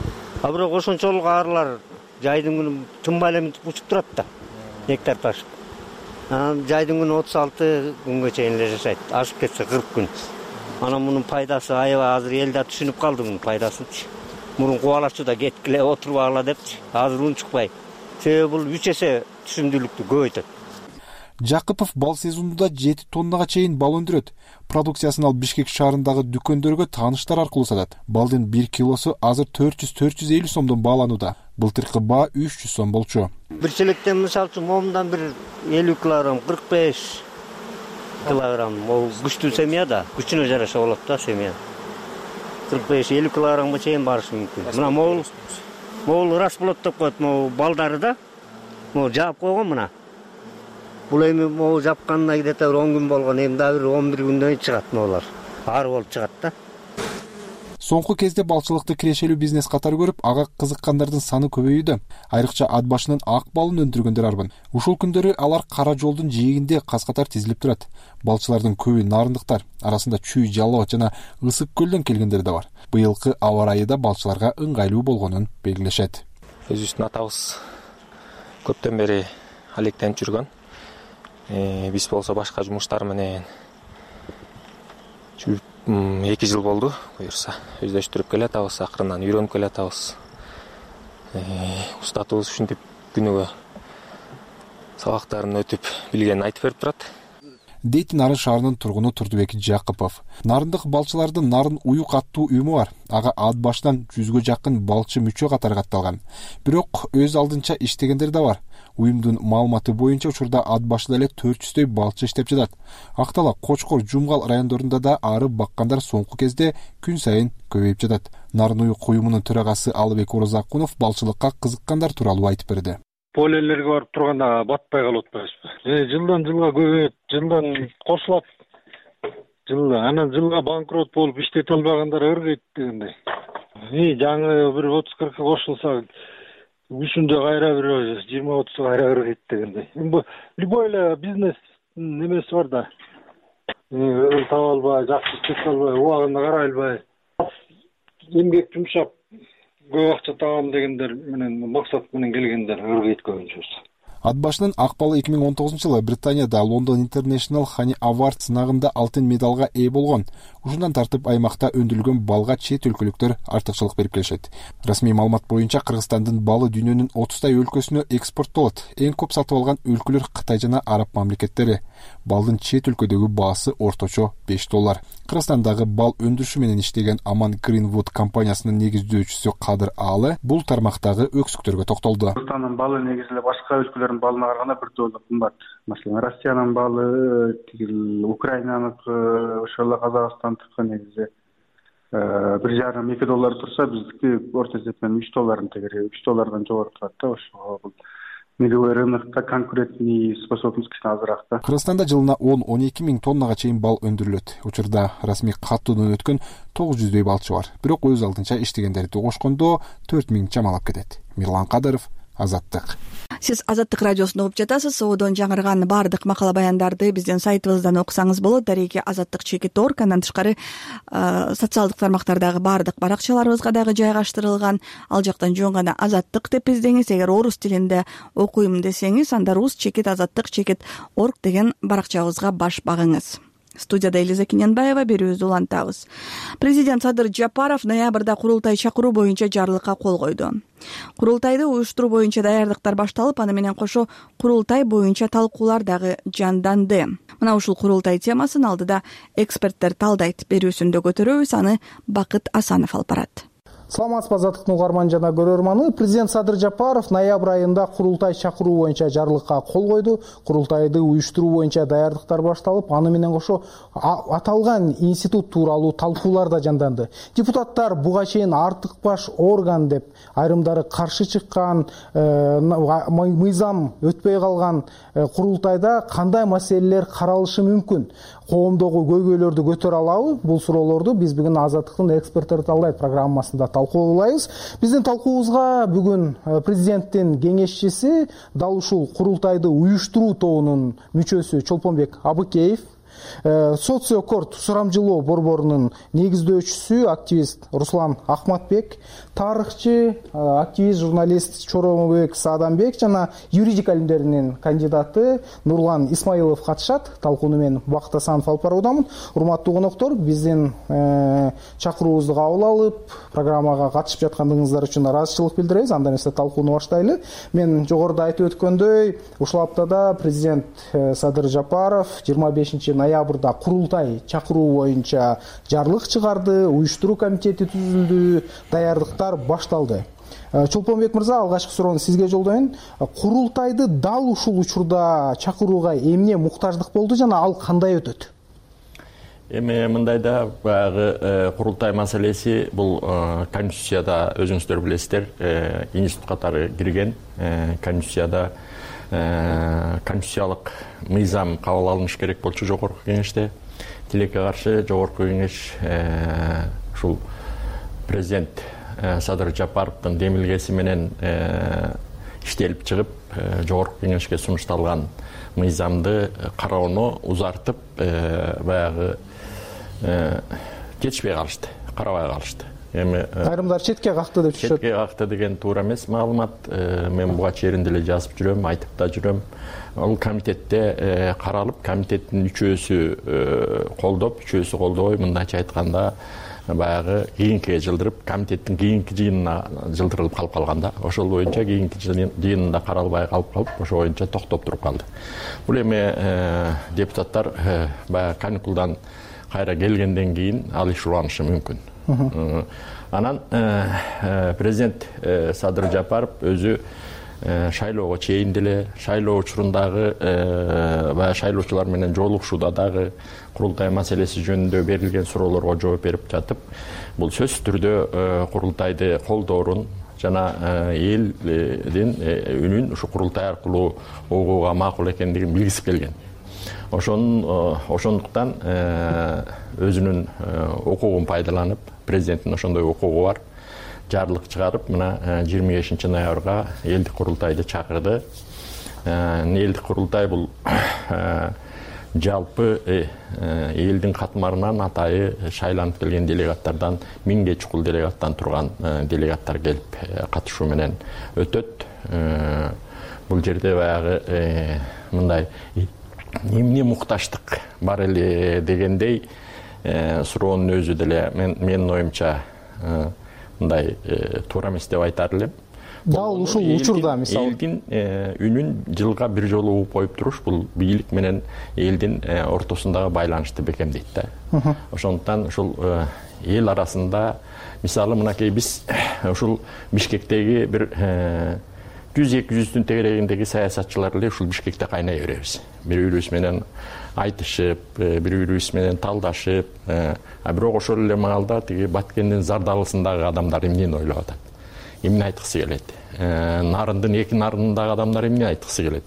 А бирок ошончолук арылар жайдын күнү тынбай эле учуп турат да. Нектар ташып. Жайдын күнү 36 күнгө чейин эле жашайт. Ашып кетсе 40 күн. Анан мунун пайдасы аябай азыр эл да түшүнүп калды мунун пайдасын. Мурун кубалачуда кеткиле отурбагыла депчи. Азыр унчукпай. Себеби бул 3 эсе түшүмдүүлүктү көбөйтөт. Жакыпов бал сезонунда 7 тоннага чейин бал өндүрөт. Продукциясын ал Бишкек шаарындагы дүкөндөргө тааныштар аркылуу сатат. Балдын 1 килосу азыр 400-450 сомдон бааланууда. Былтыркы баа 300 сом болчу. Бир челектен мисалы үчүн момундан бир 50 килограмм, 45 килограмм. Ол күчтүү семья да, күчүнө жараша болот да семья. 45-50 килограммга чейин барышы мүмкүн. Мына могул рас болот деп коет, могу балдары да. Могу жаап койгон мына. Бул эми могу жапканына где-то 10 күн болгон, эми дагы 11 күндөн чыгат могулар. Ары болуп чыгат да. Соңку кезде балчылыкты кирешелүү бизнес катары көрүп, ага кызыккандардын саны көбөйүүдө. Айрыкча ат башынын ак балын өндүргөндөр арбын. Ушул күндөрү алар кара жолдун жээгинде каз-катар тизилип турат. Балчылардын көбү нарындыктар, арасында Чүй, Жалал жана Ысык көлдөн келгендер да бар. Быйылкы аба ырайы да балчыларга ыңгайлуу болгонун белгилешет. Өзүбүздүн атабыз көптөн бери алектенип жүргөн. Биз болсо башка жумуштар менен 2 жыл болду, буюрса өздөштүрүп келатабыз, акырынан үйрөнүп келатабыз. Устатыбыз ушинтип күнүгө сабактарын өтүп билгенин айтып берип турат. дейт Нарын шаарынын тургуну Турдубек Жакыпов. Нарындык балчылардын Нарын уюк аттуу уюму бар. Ага ат башынан 100гө жакын балчы мүчө катары катталган. Бирок өз алдынча иштегендер да бар. Уюмдун маалыматы боюнча учурда ат башында эле 400 балчы иштеп жатат. Актала, Кочкор, Жумгал райондорунда да арып баккандар соңку кезде күн сайын көбөйүп жатат. Нарын уюк уюмунун төрагасы Алыбек Оразакунов балчылыкка кызыккандар тууралуу айтып берди. Полелерге барып турганда батпай калып атпайбызбы? Жылдан жылга көбөйөт, жылдан кошулат. Анан жылга банкрот болуп иштете албагандар ыргыйт дегендей. Жаңы бир 30-40 кошулса, үчүндө кайра бир 20-30 кайра ыргыйт дегендей. Любой эле бизнес немеси бар да. Таба албай, жакшы иштете албай, убагында карай албай, эмгек жумшап көп акча табам дегендер менен максат менен келгендер ыргыйт көбүнчөсү. Ат башынын акбалы 2019-жылы Британияда London International Honey Award сынагында алтын медалга ээ болгон. Ушундан тартып аймакта өндүрүлгөн балга чет өлкөлүктөр артыкчылык берип келишет. Расмий маалымат боюнча Кыргызстандын балы дүйнөнүн 30 өлкөсүнө экспорттолот. Эң көп сатып алган өлкөлөр Кытай жана Араб мамлекеттери. Балдын чет өлкөдөгү баасы орточо $5. Кыргызстандагы бал өндүрүшү менен иштеген Аман Greenwood компаниясынын негиздөөчүсү Кадыр Аалы бул тармактагы өксүктөргө токтолду. Кыргызстандын балы негизи эле башка өлкөлөрдүн балына караганда бир жолу кымбат. Маселен, Россиянын балы, Украинаныкы, ошол эле Казакстандыкы негизи $1,5-2 турса, биздики орто эсепмен $3 тегери, $3 жогору турат да. Ошо бул мировой рынокто конкурентный способность кичине азыраак да. Кыргызстанда жылына 10-12 миң тоннага чейин бал өндүрүлөт. Учурда расмий каттуудан өткөн 900 балчы бар. Бирок өз алдынча иштегендерди кошкондо 4 миң чамалап кетет. Мирлан Кадыров, Азаттык. Сиз Азаттык радиосун угуп жатасыз. Соодон жаңырган баардык макала баяндарды биздин сайтыбыздан окусаңыз болот. Дареги Азаттык.org. Андан тышкары социалдык тармактардагы баардык баракчаларыбызга дагы жайгаштырылган. Ал жактан жөн гана Азаттык деп издеңиз. Эгер орус тилинде окуйм десеңиз, анда rus.azattik.org деген баракчабызга баш багыңыз. Студияда Элиза Кинянбаева, берүүбүздү улантабыз. Президент Садыр Жапаров ноябрда курултай чакыруу боюнча жарлыкка кол койду. Курултайды уюштуруу боюнча даярдыктар башталып, аны менен кошо курултай боюнча талкуулар дагы жанданды. Мына ушул курултай темасын алдыда эксперттер талдайт. Берүүсүндө көтөрөбүз, аны Бакыт Асанов алып барат. Саламатсызбы Азаттыктын угарман жана көрөрманы. Президент Садыр Жапаров ноябрь айында курултай чакыруу боюнча жарлыкка кол койду. Курултайды уюштуруу боюнча даярдыктар башталып, аны менен кошо аталган институт тууралуу талкуулар да жанданды. Депутаттар буга чейин артык баш орган деп айрымдары каршы чыккан, мыйзам өтпөй калган курултайда кандай маселелер каралышы мүмкүн? Коомдогу көйгөйлөрдү көтөрө алабы? Бул суроолорду биз бүгүн Азаттыктын эксперттери талдайт программасында талкуулайбыз. Биздин талкуубузга бүгүн президенттин кеңешчиси, дал ушул курултайды уюштуруу тобунун мүчөсү Чолпонбек Абыкеев, Социокорт сурамжылоо борборунун негиздөөчүсү, активист Руслан Ахматбек, тарыхчы, активист, журналист Чоромбек Саадамбек жана юридика илимдеринин кандидаты Нурлан Исмаилов катышат. Талкууну мен Бакыт Асанов алып баруудамын. Урматтуу коноктор, биздин чакыруубузду кабыл алып, программага катышып жаткандыгыңыздар үчүн ыраазычылык билдиребиз. Анда эмесе талкууну баштайлы. Мен жогоруда айтып өткөндөй, ушул аптада президент Садыр Жапаров 25 ноябрда курултай чакыруу боюнча жарлык чыгарды, уюштуруу комитети түзүлдү, даярдыктар башталды. Чолпонбек мырза, алгачкы суроону сизге жолдойм. Курултайды дал ушул учурда чакырууга эмне муктаждык болду жана ал кандай өтөт? Эми мындайда баягы курултай маселеси бул конституцияда өзүңүздөр билесиздер, институт катары кирген. Конституцияда конституциялык мыйзам кабыл алыныш керек болчу жогорку кеңеште. Тилекке каршы жогорку кеңеш ушул президент Садыр Жапаровдун демилгеси менен иштелип чыгып, жогорку кеңешке сунушталган мыйзамды кароону узартып, баягы кетишпей калышты, карабай калышты. Эми айрымдар четке какты деп түшөт. Четке какты деген туура эмес маалымат. Мен буга чейин деле жазып жүрөм, айтып да жүрөм. Ал комитетте каралып, комитеттин үчөөсү колдоп, үчөөсү колдобой, мындайча айтканда, баягы кийинкиге жылдырып, комитеттин кийинки жыйынына жылдырылып калып калган да. Ошол боюнча кийинки жыйынында каралбай калып, ошо боюнча токтоп туруп калды. Бул эми депутаттар баягы каникулдан кайра келгенден кийин ал иш уланышы мүмкүн. Анан президент Садыр Жапаров өзү шайлоого чейин деле, шайлоо учурундагы баягы шайлоочулар менен жолугушууда дагы курултай маселеси жөнүндө берилген суроолорго жооп берип жатып, бул сөзсүз түрдө курултайды колдоорун жана элдин үнүн ушу курултай аркылуу угууга макул экендигин билгиси келген. Ошондуктан өзүнүн укугун пайдаланып, президенттин ошондой укугу бар, жарлык чыгарып, мына 25 ноябрга элдик курултайды чакырды. Элдик курултай бул жалпы элдин катмарынан атайы шайланып келген делегаттардан 1000ге чукул делегаттан турган делегаттар келип катышуу менен өтөт. Бул жерде баягы мындай эмне мукташтык бар эле дегендей суроонун өзү деле менин оюмча мындай туура эмес деп айтар элем. Дал ушул учурда мисалы элдин үнүн жылга бир жолу угуп коюп туруш бул бийлик менен элдин ортосундагы байланышты бекемдейт да. Ошондуктан ушул эл арасында мисалы мынакей биз ушул Бишкектеги бир 100-200-түн тегерегиндеги саясатчылар эле ушул Бишкекте кайнай беребиз. Бири-бирибиз менен айтышып, бири-бирибиз менен талдашып, бирок ошол эле маалда тиги Баткендин Зардалысындагы адамдар эмнени ойлоп атат? Эмне айткысы келет? Нарындын эки нарынындагы адамдар эмне айткысы келет?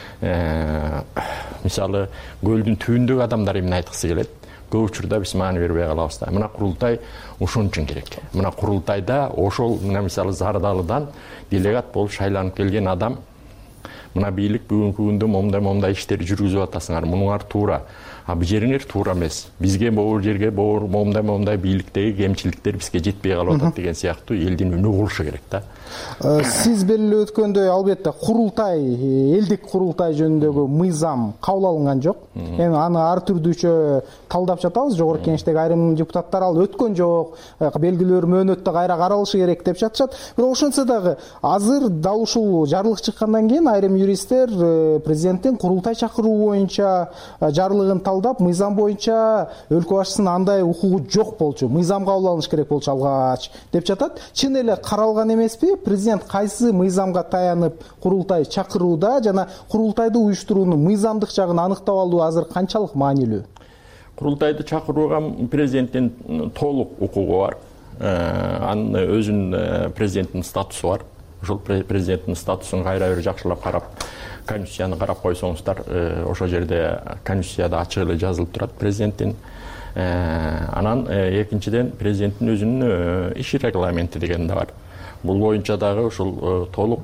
Мисалы, көлдүн түбүндөгү адамдар эмне айткысы келет? Көп учурда биз маани бербей калабыз да. Мына курултай ошон үчүн керек. Мына курултайда ошол мисалы Зардалыдан делегат болуп шайланып келген адам мына бийлик бүгүнкү күндө момдай иштерди жүргүзүп атасыңар. Мунуңар туура. Бул жериңер туура эмес. Бизге могу жерге момдай бийликтеги кемчиликтер бизге жетпей калып атат деген сыяктуу элдин үнү угулушу керек да. Сиз белгилеп өткөндөй, албетте курултай, элдик курултай жөнүндөгү мыйзам кабыл алынган жок. Эми аны ар түрдүүчө талдап жатабыз. Жогорку кеңештеги айрым депутаттар ал өткөн жок, белгилүү мөөнөттө кайра каралышы керек деп жатышат. Бирок ошентсе дагы азыр дал ушул жарлык чыккандан кийин айрым юристтер президенттин курултай чакыруу боюнча жарлыгын талдап, мыйзам боюнча өлкө башчысынын андай укугу жок болчу, мыйзам кабыл алыныш керек болчу алгач деп жатат. Чын эле каралган эмеспи? Президент кайсы мыйзамга таянып курултай чакырууда жана курултайды уюштуруунун мыйзамдык жагын аныктап алуу азыр канчалык маанилүү? Курултайды чакырууга президенттин толук укугу бар. Анын өзүнүн президенттин статусу бар. Ошол президенттин статусун кайра бир жакшылап карап, конституцияны карап койсоңуздар, ошол жерде конституцияда ачык эле жазылып турат президенттин. Анан экинчиден президенттин өзүнүн иш регламенти деген да бар. Бул боюнча дагы ушул толук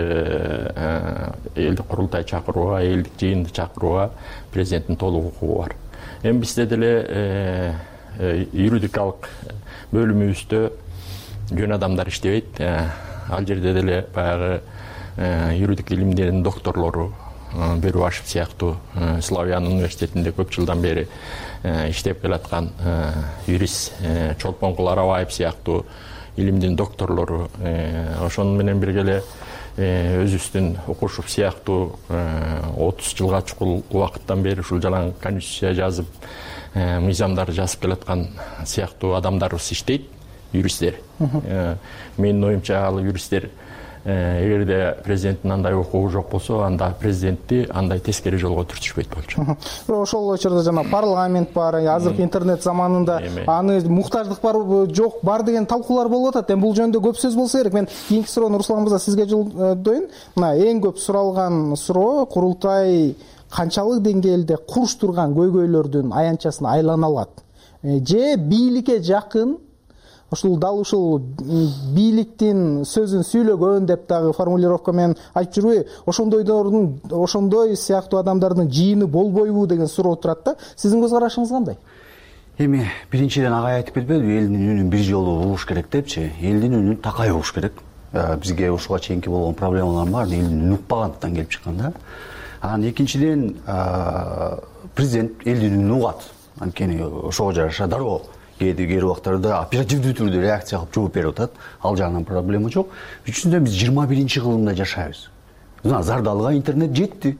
элдик курултай чакырууга, элдик жыйынды чакырууга президенттин толук укугу бар. Эми бизде деле юридикалык бөлүмүбүздө жөн адамдар иштебейт. Ал жерде деле баягы юридик илимдердин докторлору Берубашев сыяктуу Славян университетинде көп жылдан бери иштеп келаткан юрист Чолпон Арабаев сыяктуу илимдин докторлору, ошону менен бирге эле өзүбүздүн Окушев сыяктуу 30 жылга чукул убакыттан бери ушул жалаң конституция жазып, мыйзамдар жазып келаткан сыяктуу адамдарыбыз иштейт, юристтер. Менин оюмча ал юристтер эгерде президенттин андай укугу жок болсо, анда президентти андай тескери жолго түртүшпөйт болчу. Ошол учурда жана парламент бар, азыркы интернет заманында аны муктаждык бар жок бар деген талкуулар болуп атат. Эми бул жөнүндө көп сөз болсо керек. Мен кийинки суроону Руслан мырза сизге жолдоюн. Мына эң көп суралган суроо курултай канчалык деңгээлде курч турган көйгөйлөрдүн аянтчасын айлана алат? Же бийликке жакын ушул дал ушул бийликтин сөзүн сүйлөгөн деп дагы формулировка менен айтып жүрбөйбү? Ошондой сыяктуу адамдардын жыйыны болбойбу деген суроо турат да. Сиздин көз карашыңыз кандай? Эми биринчиден агай айтып кетпедиби, элдин үнүн бир жолу угуш керек депчи. Элдин үнүн такай угуш керек. Бизге ушуга чейинки болгон проблемалардын баарын элдин үнүн укпагандыктан келип чыккан да. Анан экинчиден президент элдин үнүн угат. Анткени ошого жараша дароо кээ убактарда оперативдүү түрдө реакция кылып жооп берип атат. Ал жагынан проблема жок. Үчүнчүдөн биз 21-кылымда жашайбыз. Зардалга интернет жетти.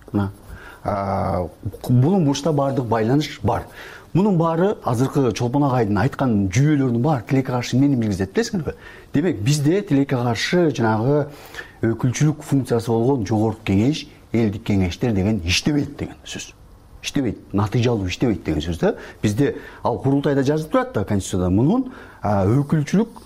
Бунун бурчта баардык байланыш бар. Мунун баары азыркы Чолпон агайдын айткан жүйөлөрдүн баары тилекке каршы эмнени билгизет билесиңерби? Демек бизде тилекке каршы жанагы өкүлчүлүк функциясы болгон жогорку кеңеш, элдик кеңештер деген иштебейт деген сөз. Иштебейт, натыйжалуу иштебейт деген сөз да. Бизде ал курултайда жазылып турат да, Конституцияда мунун өкүлчүлүк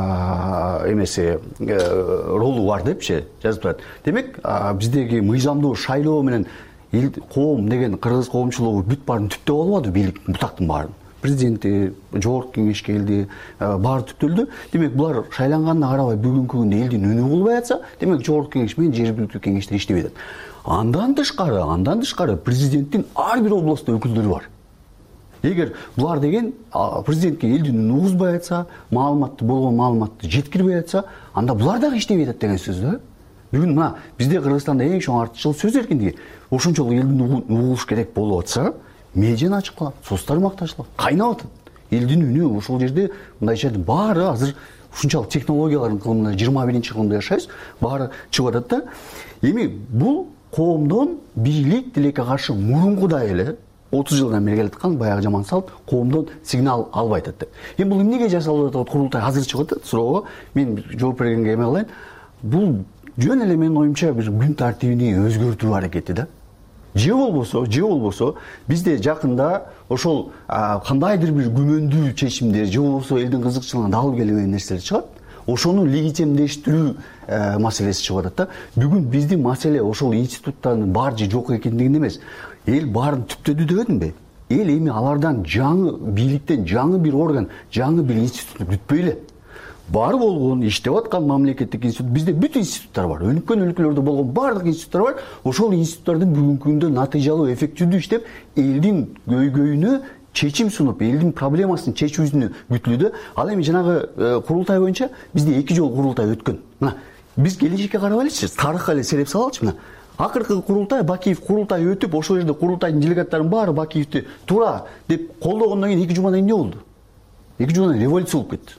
эмеси ролу бар депчи жазылып турат. Демек биздеги мыйзамдуу шайлоо менен коом деген кыргыз коомчулугу бүт баарын түптөп албады, бийлик бутактын баарын. Президенти, жогорку кеңешке келди, баары түптөлдү. Демек булар шайланганына карабай бүгүнкү күндө элдин үнү болбой атса, демек жогорку кеңеш менен жергиликтүү кеңештер иштебей атат. Андан тышкары президенттин ар бир областта өкүлдөрү бар. Эгер булар деген президентке элдин үнү угузбай атса, болгон маалыматты жеткирбей атса, анда булар дагы иштебей атат деген сөз да. Бүгүн мына бизде Кыргызстанда эң чоң артыкчылык сөз эркиндиги. Ошончолук элдин угулуш керек болуп атса, медианы ачык кылат, соц тармакты ачылат, кайнап атат. Элдин үнү ошол жерде мындайча баары азыр ушунчалык технологиялардын кылымында 21-кылымда жашайбыз, баары чыгып атат да. Эми бул коомдон бийлик тилекке каршы мурункудай эле 30 жылдан бери келаткан баягы жаман салт коомдон сигнал албай атат деп. Эми бул эмнеге жасалып атат? Курултай азыр чыгып атат суроого. Мен жооп бергенге эме кылайын. Бул жөн эле менин оюмча бир күн тартибини өзгөртүү аракети да. Же болбосо бизде жакында ошол кандайдыр бир күмөндүү чечимдер, же болбосо элдин кызыкчылыгына далып келген нерселер чыгат. Ошону легитимдештирүү маселеси чыгып атат да. Бүгүн биздин маселе ошол институттардын бар же жок экендигинде эмес. Эл баарын түптөдү дебедимби? Эл эми алардан жаңы бийликтен жаңы бир орган, жаңы бир институт күтпөй эле. Бар болгон иштеп аткан мамлекеттик институт, бизде бүт институттар бар. Өнүккөн өлкөлөрдө болгон бардык институттар бар. Ошол институттардын бүгүнкү күндө натыйжалуу, эффективдүү иштеп, элдин көйгөйүнө чечим сунуп, элдин проблемасын чечүүсүнө күтүлүүдө. Ал эми жанагы курултай боюнча бизде 2 жолу курултай өткөн. Мына биз келечекке карабайлычы, тарыхка эле сереп салалычы мына. Акыркы курултай Бакиев курултай өтүп, ошол жерде курултайдын делегаттарынын баары Бакиевди туура деп колдогондон кийин 2 жумадан кийин эмне болду? 2 жумадан революция болуп кетти.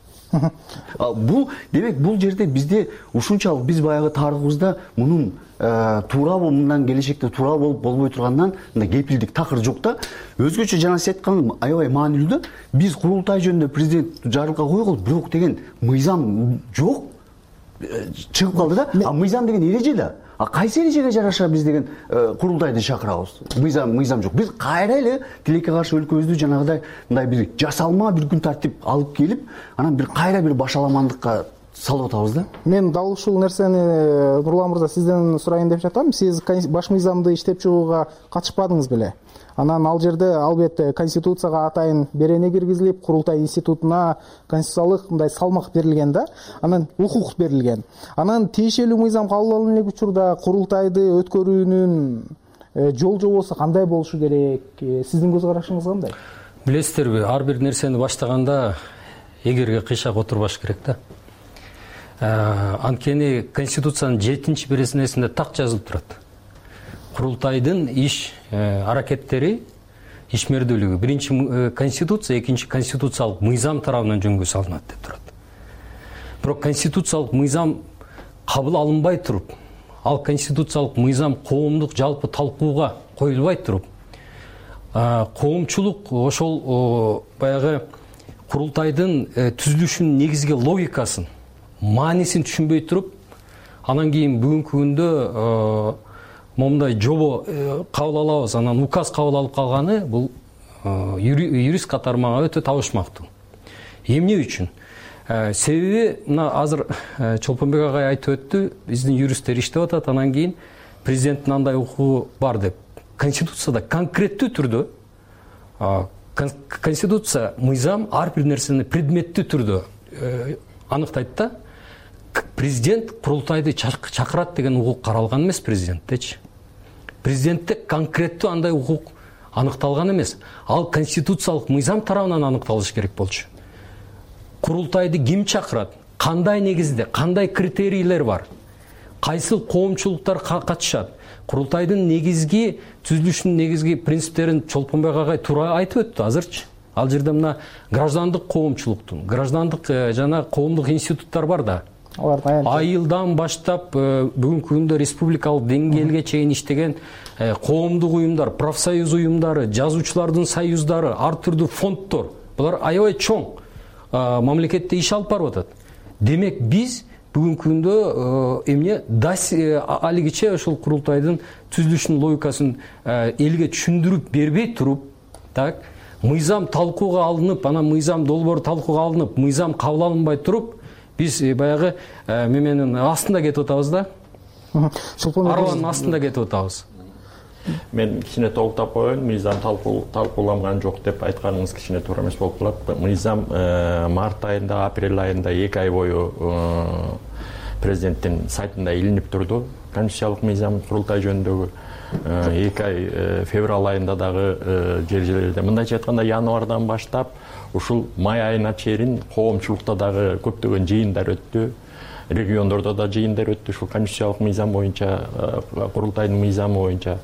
Бул демек бул жерде бизде ушунчалык биз баягы тарыхыбызда мунун туура мындан келечекте туура болуп болбой тургандан мындай кепилдик такыр жок да. Өзгөчө жана сиз айткан аябай маанилүү да. Биз курултай жөнүндө президент жарылка койгул, бирок деген мыйзам жок чыгып калды да. Мыйзам деген эреже да. Кайсы эрежеге жараша биз деген курултайды чакырабыз? Мыйзам жок. Биз кайра эле тилекке каршы өлкөбүздү жанагыдай мындай бир жасалма бир күн тартип алып келип, анан бир кайра бир башаламандыкка салып атабыз да. Мен дал ушул нерсени Нурлан мырза сизден сурайын деп жатам. Сиз баш мыйзамды иштеп чыгууга катышпадыңыз беле? Анан ал жерде албетте конституцияга атайын берене киргизилип, курултай институтуна конституциялык мындай салмак берилген да. Анан укук берилген. Анан тиешелүү мыйзам кабыл алынган элек учурда курултайды өткөрүүнүн жол жобосу кандай болушу керек? Сиздин көз карашыңыз кандай? Билесиздерби, ар бир нерсени баштаганда эгерге кыйшак отурбаш керек да. Анткени Конституциянын 7-беренесинде так жазылып турат. Курултайдын иш аракеттери, ишмердүүлүгү биринчи конституция, экинчи конституциялык мыйзам тарабынан жөнгө салынат деп турат. Бирок конституциялык мыйзам кабыл алынбай туруп, ал конституциялык мыйзам коомдук жалпы талкууга коюлбай туруп, коомчулук ошол баягы курултайдын түзүлүшүнүн негизги логикасын, маанисин түшүнбөй туруп, анан кийин бүгүнкү күндө момундай жобо кабыл алабыз, анан указ кабыл алып калганы бул юрист катармага өтө табышмактуу. Эмне үчүн? Себеби мына азыр Чолпонбек агай айтып өттү, биздин юристтер иштеп атат, анан кийин президенттин андай укугу бар деп. Конституцияда конкреттүү түрдө Конституция мыйзам ар бир нерсени предметтүү түрдө аныктайт да. Президент курултайды чакырат деген укук каралган эмес президенттечи. Президентте конкреттүү андай укук аныкталган эмес. Ал конституциялык мыйзам тарабынан аныкталыш керек болчу. Курултайды ким чакырат? Кандай негизде? Кандай критерийлер бар? Кайсыл коомчулуктар катышат? Курултайдын негизги түзүлүшүнүн негизги принциптерин Чолпонбек агай туура айтып өттү азырчы. ал жерде мына граждандык коомчулуктун граждандык жана коомдук институттар бар да. Айылдан баштап бүгүнкү күндө республикалык деңгээлге чейин иштеген коомдук уюмдар, профсоюз уюмдары, жазуучулардын союздары, ар түрдүү фонддор, булар аябай чоң мамлекетте иш алып барып атат. Демек биз бүгүнкү күндө эмне алигиче ошол курултайдын түзүлүшүнүн логикасын элге түшүндүрүп бербей туруп, так, мыйзам талкууга алынып, анан мыйзам долбоору талкууга алынып, мыйзам кабыл алынбай туруп, биз баягы меменин астында кетип атабыз да. Арбанын астында кетип атабыз. Мен кичине толуктап коеюн, мыйзам талкууланган жок деп айтканыңыз кичине туура эмес болуп калат. Мыйзам март айында, апрель айында 2 ай бою президенттин сайтында илинип турду. Конституциялык мыйзам курултай жөнүндөгү 2 ай февраль айында дагы жер-жерлерде. Мындайча айтканда январдан баштап ушул май айына чейин коомчулукта дагы көптөгөн жыйындар өттү. Региондордо да жыйындар өттү. Ушул конституциялык мыйзам боюнча, курултайдын мыйзамы боюнча.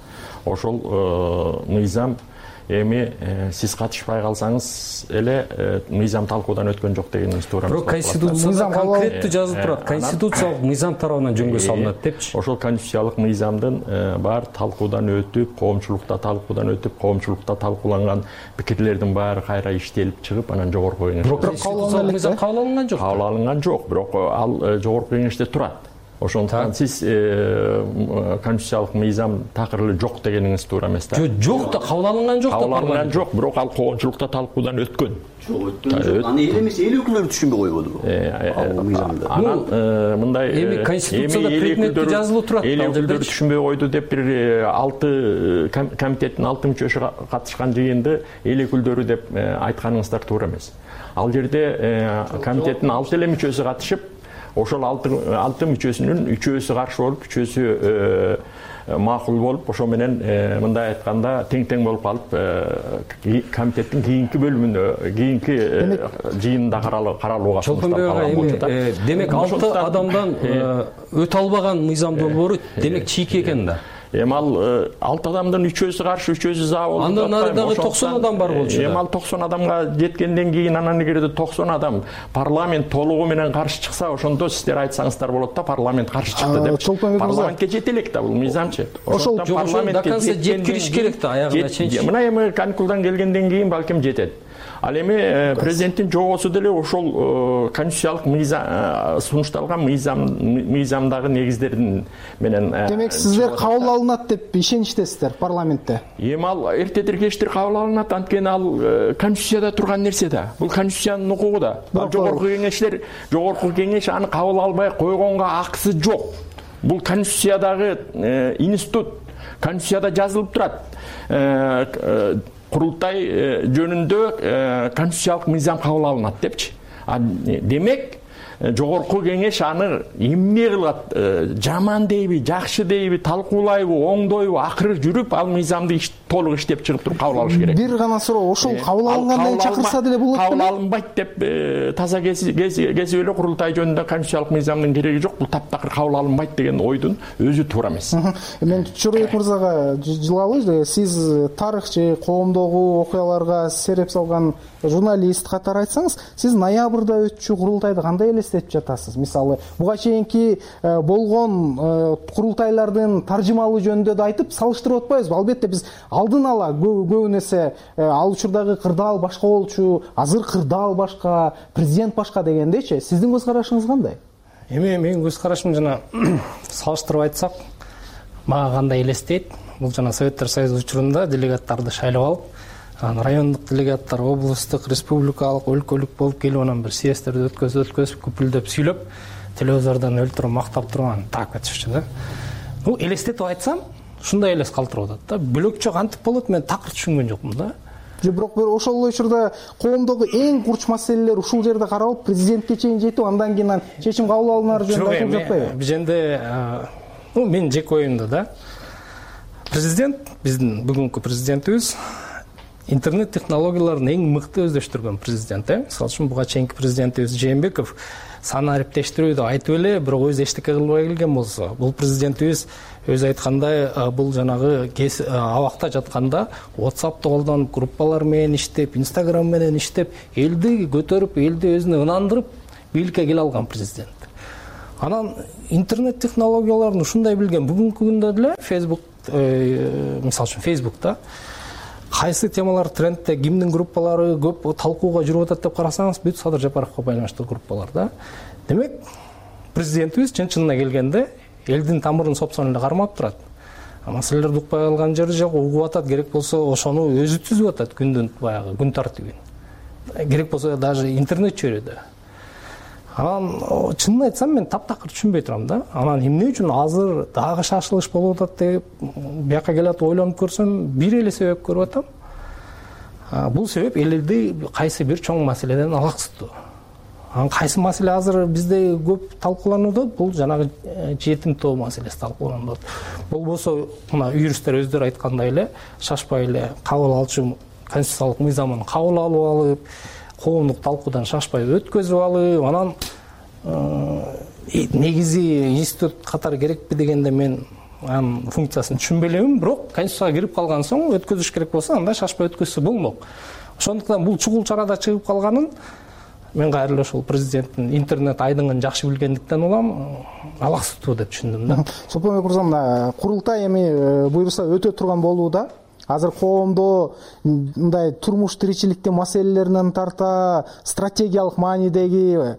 Ошол мыйзам эми сиз катышпай калсаңыз эле мыйзам талкуудан өткөн жок дегениңиз туура эмес. Бирок конституцияда конкреттүү жазылып турат. Конституциялык мыйзам тарабынан жөнгө салынат депчи. Ошол конституциялык мыйзамдын баары талкуудан өтүп, коомчулукта талкуудан өтүп, коомчулукта талкууланган пикирлердин баары кайра иштелип чыгып, анан жогорку кеңеш. Бирок конституциялык мыйзам кабыл алынган жок. Кабыл алынган жок, бирок ал жогорку кеңеште турат. Ошондуктан сиз конституциялык мыйзам такыр жок дегениңиз туура эмес да. Жок да, кабыл алынган жок да. Кабыл алынган жок, бирок ал коомчулукта талкуудан өткөн. Аны эл эмес, эл өкүлдөрү түшүнбөй койбодубу? Мыйзамды. Анан мындай эми конституцияда предметти жазылып турат. Эл өкүлдөрү түшүнбөй койду деп бир 6 комитеттин 6 мүчөсү катышкан жыйынды эл өкүлдөрү деп айтканыңыздар туура эмес. Ал жерде комитеттин 6 эле мүчөсү катышып, ошол 6 мүчөсүнүн 3-өсү каршы болуп, 3-өсү макул болуп, ошо менен мындай айтканда тең болуп калып, комитеттин кийинки бөлүмүндө, кийинки жыйынында каралууга сунушталган. Демек 6 адамдан өтө албаган мыйзам долбоору демек чийки экен да. Эми ал 6 адамдын 3-өсү каршы, 3-өсү за болду. Андан ары дагы 90 адам бар болчу. Эми ал 90 адамга жеткенден кийин анан эгерде 90 адам парламент толугу менен каршы чыкса, ошондо сиздер айтсаңыздар болот да, парламент каршы чыкты деп. Парламентке жете элек да бул мыйзамчы. Ошол парламентке до конца жеткириш керек да, аягына чейин. Мына эми каникулдан келгенден кийин балким жетет. Ал эми президенттин жобосу деле ошол конституциялык мыйзам сунушталган мыйзамдагы негиздердин менен. Демек сиздер кабыл алынат деп ишеничтесиздер парламентте. Эми ал эртедир кечтир кабыл алынат, анткени ал конституцияда турган нерсе да. Бул конституциянын укугу да. Жогорку кеңеш аны кабыл албай койгонго акысы жок. Бул конституциядагы институт, конституцияда жазылып турат. Курултай жөнүндө конституциялык мыйзам кабыл алынат депчи. Демек жогорку кеңеш аны эмне кылат, жаман дейби, жакшы дейби, талкуулайбы, оңдойбу, акыры жүрүп ал мыйзамды толук иштеп чыгып туруп кабыл алыш керек. Бир гана суроо, ошол кабыл алынгандан чакырса деле болот беле? Кабыл алынбайт деп таза кесип эле курултай жөнүндө конституциялык мыйзамдын кереги жок, бул таптакыр кабыл алынбайт деген ойдун өзү туура эмес. Мен Чорбек мырзага жылабы, сиз тарыхчы, коомдогу окуяларга сереп салган журналист катары айтсаңыз, сиз ноябрда өтчү курултайды кандай элестетип жатасыз? Мисалы, буга чейинки болгон курултайлардын таржымалуу жөнүндө да айтып салыштырып атпайбызбы? Албетте биз алдын ала көбүн эсе ал учурдагы кырдаал башка болчу, азыр кырдаал башка, президент башка дегендейчи. Сиздин көз карашыңыз кандай? Эми менин көз карашым жана салыштырып айтсак, мага кандай элестейт? Бул жана Советтер Союзу учурунда делегаттарды шайлап алып, райондук делегаттар, облустук, республикалык, өлкөлүк болуп келип, анан бир съездерди өткөзүп, күпүлдөп сүйлөп, телевизордон өлтүрүп мактап турган так этишчү да. Бул элестетип айтсам, ушундай элес калтырып атат да. Бөлөкчө кантип болот, мен такыр түшүнгөн жокмун да. Бирок ошол учурда коомдогу эң курч маселелер ушул жерде каралып, президентке чейин жетип, андан кийин чечим кабыл алынары жөнүндө айтылып жатпайбы? Бул жерде менин жеке оюмда да. Президент, биздин бүгүнкү президентибиз интернет технологияларын эң мыкты өздөштүргөн президент. Мисалы үчүн буга чейинки президентибиз Жээнбеков сан ариптештирүүдү айтып эле бирок өзү эчтеке кылбай келген болсо, бул президентибиз өзү айткандай бул жанагы абакта жатканда WhatsApp'ты колдонуп, группалар менен иштеп, Instagram менен иштеп, элди көтөрүп, элди өзүнө ынандырып бийликке келе алган президент. Анан интернет технологияларын ушундай билген бүгүнкү күндө деле Facebook, мисалы үчүн Facebook'та кайсы темалар трендте, кимдин группалары көп талкууга жүрүп атат деп карасаңыз, бүт Садыр Жапаровго байланыштуу группалар да. Демек, президентибиз чын-чынына келгенде элдин тамырын сопсон эле кармап турат. Маселелерди укпай калган жери жок, угуп атат, керек болсо ошону өзү түзүп атат күндүн баягы күн тартибин. Керек болсо даже интернет чөйрөдө. Анан чынын айтсам мен таптакыр түшүнбөй турам да. Анан эмне үчүн азыр дагы шашылыш болуп атат деп бияка келип ойлонуп көрсөм, бир эле себеп көрүп атам. Бул себеп элди кайсы бир чоң маселеден алаксытуу. Анан кайсы маселе азыр бизде көп талкууланууда, бул жанагы жетим тоо маселеси талкууланууда. Болбосо мына юристтер өздөрү айткандай эле шашпай эле кабыл алчу конституциялык мыйзамын кабыл алып, коомдук талкуудан шашпай өткөзүп алып, анан негизи институт катары керекпи дегенде мен анын функциясын түшүнбөй элемин, бирок конституцияга кирип калган соң өткөзүш керек болсо, анда шашпай өткөзсө болмок. Ошондуктан бул чугул чарада чыгып калганын мен кайрылып ошол президенттин интернет айдыңын жакшы билгендиктен улам алаксытуу деп түшүндүм да. Сулпанбек мырза, курултай эми буюрса өтө турган болууда. Азыр коомдо мындай турмуш тиричиликтин маселелеринен тарта стратегиялык маанидеги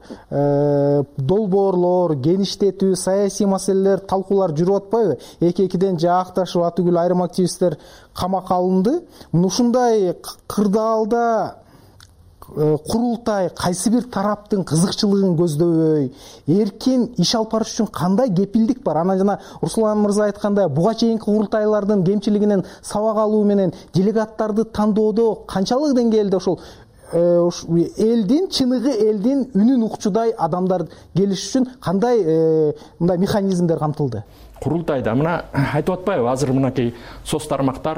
долбоорлор, геништетүү, саясий маселелер, талкуулар жүрүп атпайбы? Эки-экиден жаакташып атүгүл айрым активисттер камакка алынды. Ушундай кырдаалда курултай кайсы бир тараптын кызыкчылыгын көздөбөй, эркин иш алып барыш үчүн кандай кепилдик бар? Анан жана Руслан мырза айткандай, буга чейинки курултайлардын кемчилигинен сабак алуу менен делегаттарды тандоодо канчалык деңгээлде ошол элдин чыныгы элдин үнүн укчудай адамдар келиш үчүн кандай мындай механизмдер камтылды? Курултайда мына айтып атпайбы, азыр мынакей соц тармактар,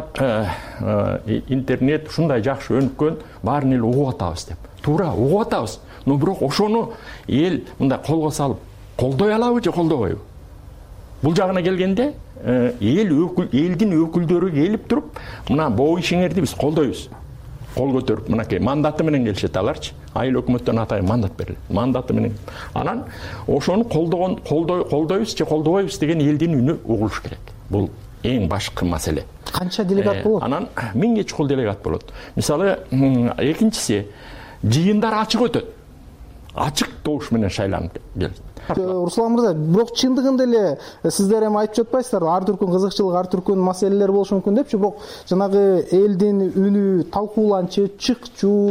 интернет ушундай жакшы өнүккөн, баарын эле угуп атабыз деп. Туура, угуп атабыз. Но бирок ошону эл мындай колго салып колдой алабы же колдобойбу? Бул жагына келгенде элдин өкүлдөрү келип туруп, мына боо ишиңерди биз колдойбуз. Кол көтөрүп, мынакей мандаты менен келишет аларчы. Айыл өкмөттөн атайын мандат берилет. Мандаты менен. Анан ошону колдойбуз же колдобойбуз деген элдин үнү угулуш керек. Бул эң башкы маселе. Канча делегат болот? Анан 1000 чукул делегат болот. Мисалы, экинчиси жыйындар ачык өтөт. Ачык добуш менен шайланып келет. Руслан мырза, бирок чындыгында эле сиздер эми айтып жатпайсыздар, ар түркүн кызыкчылык, ар түркүн маселелер болушу мүмкүн депчи, бирок жанагы элдин үнү талкууланчу, чыкчу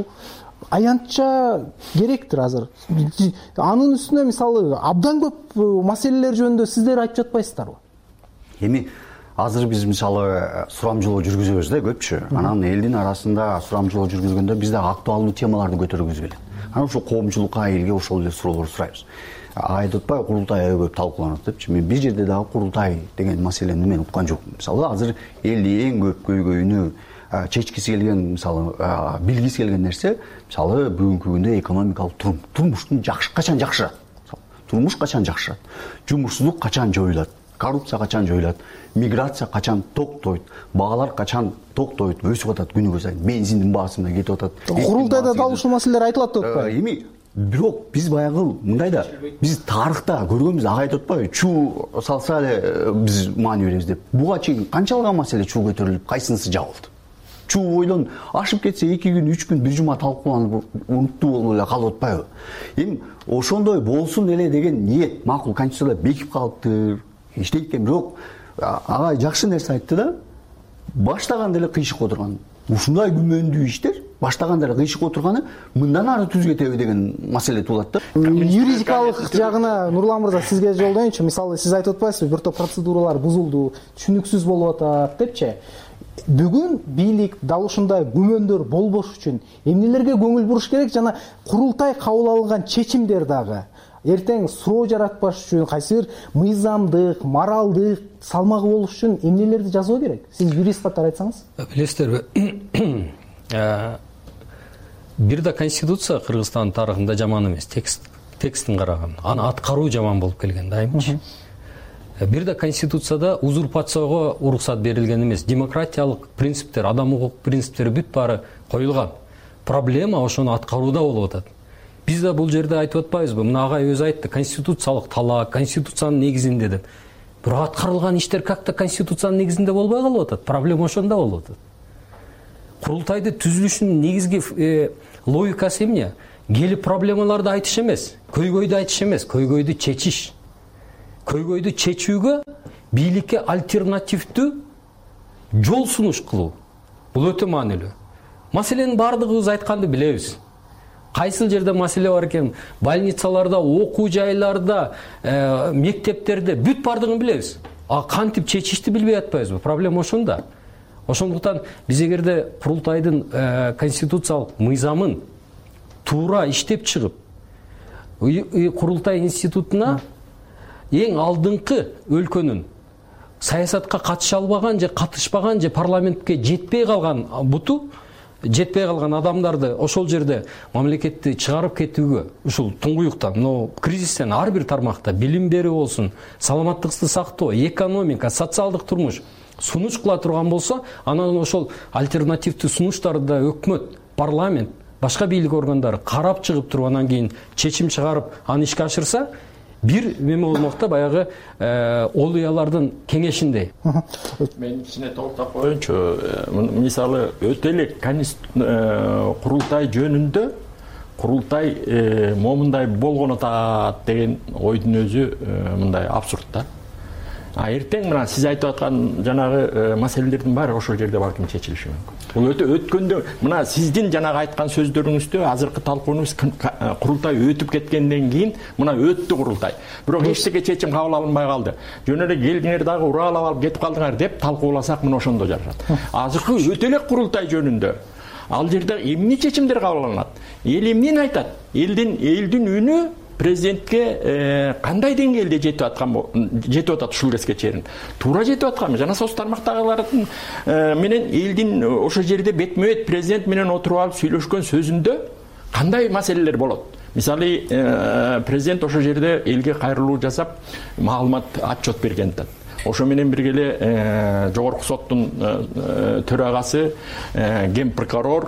аянтча керектир азыр. Анын үстүнө мисалы абдан көп маселелер жөнүндө сиздер айтып жатпайсыздарбы? Эми азыр биз мисалы сурамжылоо жүргүзөбүз да көпчү. Анан элдин арасында сурамжылоо жүргүзгөндө биз да актуалдуу темаларды көтөргүбүз келет. Анан ошол коомчулукка, элге ошол эле суроолорду сурайбыз. Айтып атпайбы, курултай аябай көп талкууланат депчи. Мен бир жерде дагы курултай деген маселени мен уккан жокмун. Мисалы азыр элди эң көп көйгөйүнү чечкиси келген, мисалы билгиси келген нерсе, мисалы бүгүнкү күндө экономикалык турмуштун качан жакшырат? Турмуш качан жакшырат? Жумушсуздук качан жоюлат? Коррупция качан жоюлат? Миграция качан токтойт? Баалар качан токтойт? Өсүп атат күнүгө сайын. Бензиндин баасы мына кетип атат. Курултайда дал ушул маселелер айтылат деп атпайбы? Эми бирок биз баягы мындайда биз тарыхта көргөнбүз, ага айтып атпайбы, чуу салса эле биз маани беребиз деп. Буга чейин канчалыган маселе чуу көтөрүлүп, кайсынысы жабылды? Чуу ойлон ашып кетсе 2 күн, 3 күн, 1 жума талкууланып, унуктуу болуп эле калып атпайбы? Эми ошондой болсун эле деген ниет макул конституцияда бекип калыптыр. Иштейт экен, бирок ага жакшы нерсе айтты да, баштаганда эле кыйшык отурган. Ушундай күмөндүү иштер баштаганда эле кыйшык отурганы мындан ары түз кетеби деген маселе туулат да. Юридикалык жагына Нурлан мырза сизге жолдоюнчу. Мисалы сиз айтып атпайсызбы, бир топ процедуралар бузулду, түшүнүксүз болуп атат депчи. Бүгүн бийлик дал ушундай күмөндөр болбош үчүн эмнелерге көңүл буруш керек жана курултай кабыл алган чечимдер дагы эртең суроо жаратпаш үчүн кайсы бир мыйзамдык, моралдык салмагы болуш үчүн эмнелерди жазуу керек? Сиз юрист катары айтсаңыз. Билесиздерби, бир да конституция Кыргызстан тарыхында жаман эмес. текстин караган, аны аткаруу жаман болуп келген дайымчы. Бир да конституцияда узурпацияга уруксат берилген эмес. Демократиялык принциптер, адам укук принциптери бүт баары коюлган. Проблема ошону аткарууда болуп атат. Биз да бул жерде айтып атпайбызбы? Мына агай өзү айтты, конституциялык талап, конституциянын негизинде деп. Бирок аткарылган иштер как-то конституциянын негизинде болбой калып атат. Проблема ошондо болуп атат. Курултайды түзүлүшүнүн негизги логикасы эмне? Келип проблемаларды айтыш эмес, көйгөйдү айтыш эмес, көйгөйдү чечиш. Көйгөйдү чечүүгө бийликке альтернативдүү жол сунуш кылуу. Бул өтө маанилүү. Маселенин бардыгыбыз айтканды билебиз. Кайсыл жерде маселе бар экен? Больницаларда, окуу жайларда, мектептерде бүт бардыгын билебиз. А кантип чечишти билбей атпайбызбы? Проблема ошондо. Ошондуктан биз эгерде курултайдын конституциялык мыйзамын туура иштеп чыгып, курултай институтуна эң алдыңкы өлкөнүн саясатка катыша албаган же катышпаган же парламентке жетпей калган буту, жетпей калган адамдарды ошол жерде мамлекетти чыгарып кетүүгө, ушул туңгуюктан, но кризистен ар бир тармакта билим берүү болсун, саламаттыкты сактоо, экономика, социалдык турмуш сунуш кыла турган болсо, анан ошол альтернативдүү сунуштарды өкмөт, парламент, башка бийлик органдары карап чыгып туруп анан кийин чечим чыгарып аны ишке ашырса, бир неме болмок да, баягы олуялардын кеңешиндей. Мен ичине толуктап коеюнчу. Мисалы өтө эле курултай жөнүндө курултай момундай болгон атат деген ойдун өзү мындай абсурд да. Эртең мына сиз айтып аткан жанагы маселелердин баары ошол жерде балким чечилиши мүмкүн. Бул өтө өткөндө мына сиздин жанагы айткан сөздөрүңүздө азыркы талкуунубуз курултай өтүп кеткенден кийин мына өттү курултай. Бирок эчтеке чечим кабыл алынбай калды. Жөн эле келдиңер дагы уралап алып кетип калдыңар деп талкууласак мына ошондо жарашат. Азыркы өтө эле курултай жөнүндө ал жерде эмне чечимдер кабыл алынат? Эл эмнени айтат? Элдин үнү президентке кандай деңгээлде жетип атат ушул кезге чейин? Туура жетип атканбы? Жана соц тармактагылардын менен элдин ошол жерде бетме-бет президент менен отуруп алып сүйлөшкөн сөзүндө кандай маселелер болот? Мисалы, президент ошол жерде элге кайрылуу жасап, маалымат отчет берген атат. Ошо менен бирге эле жогорку соттун төрагасы, ген прокурор,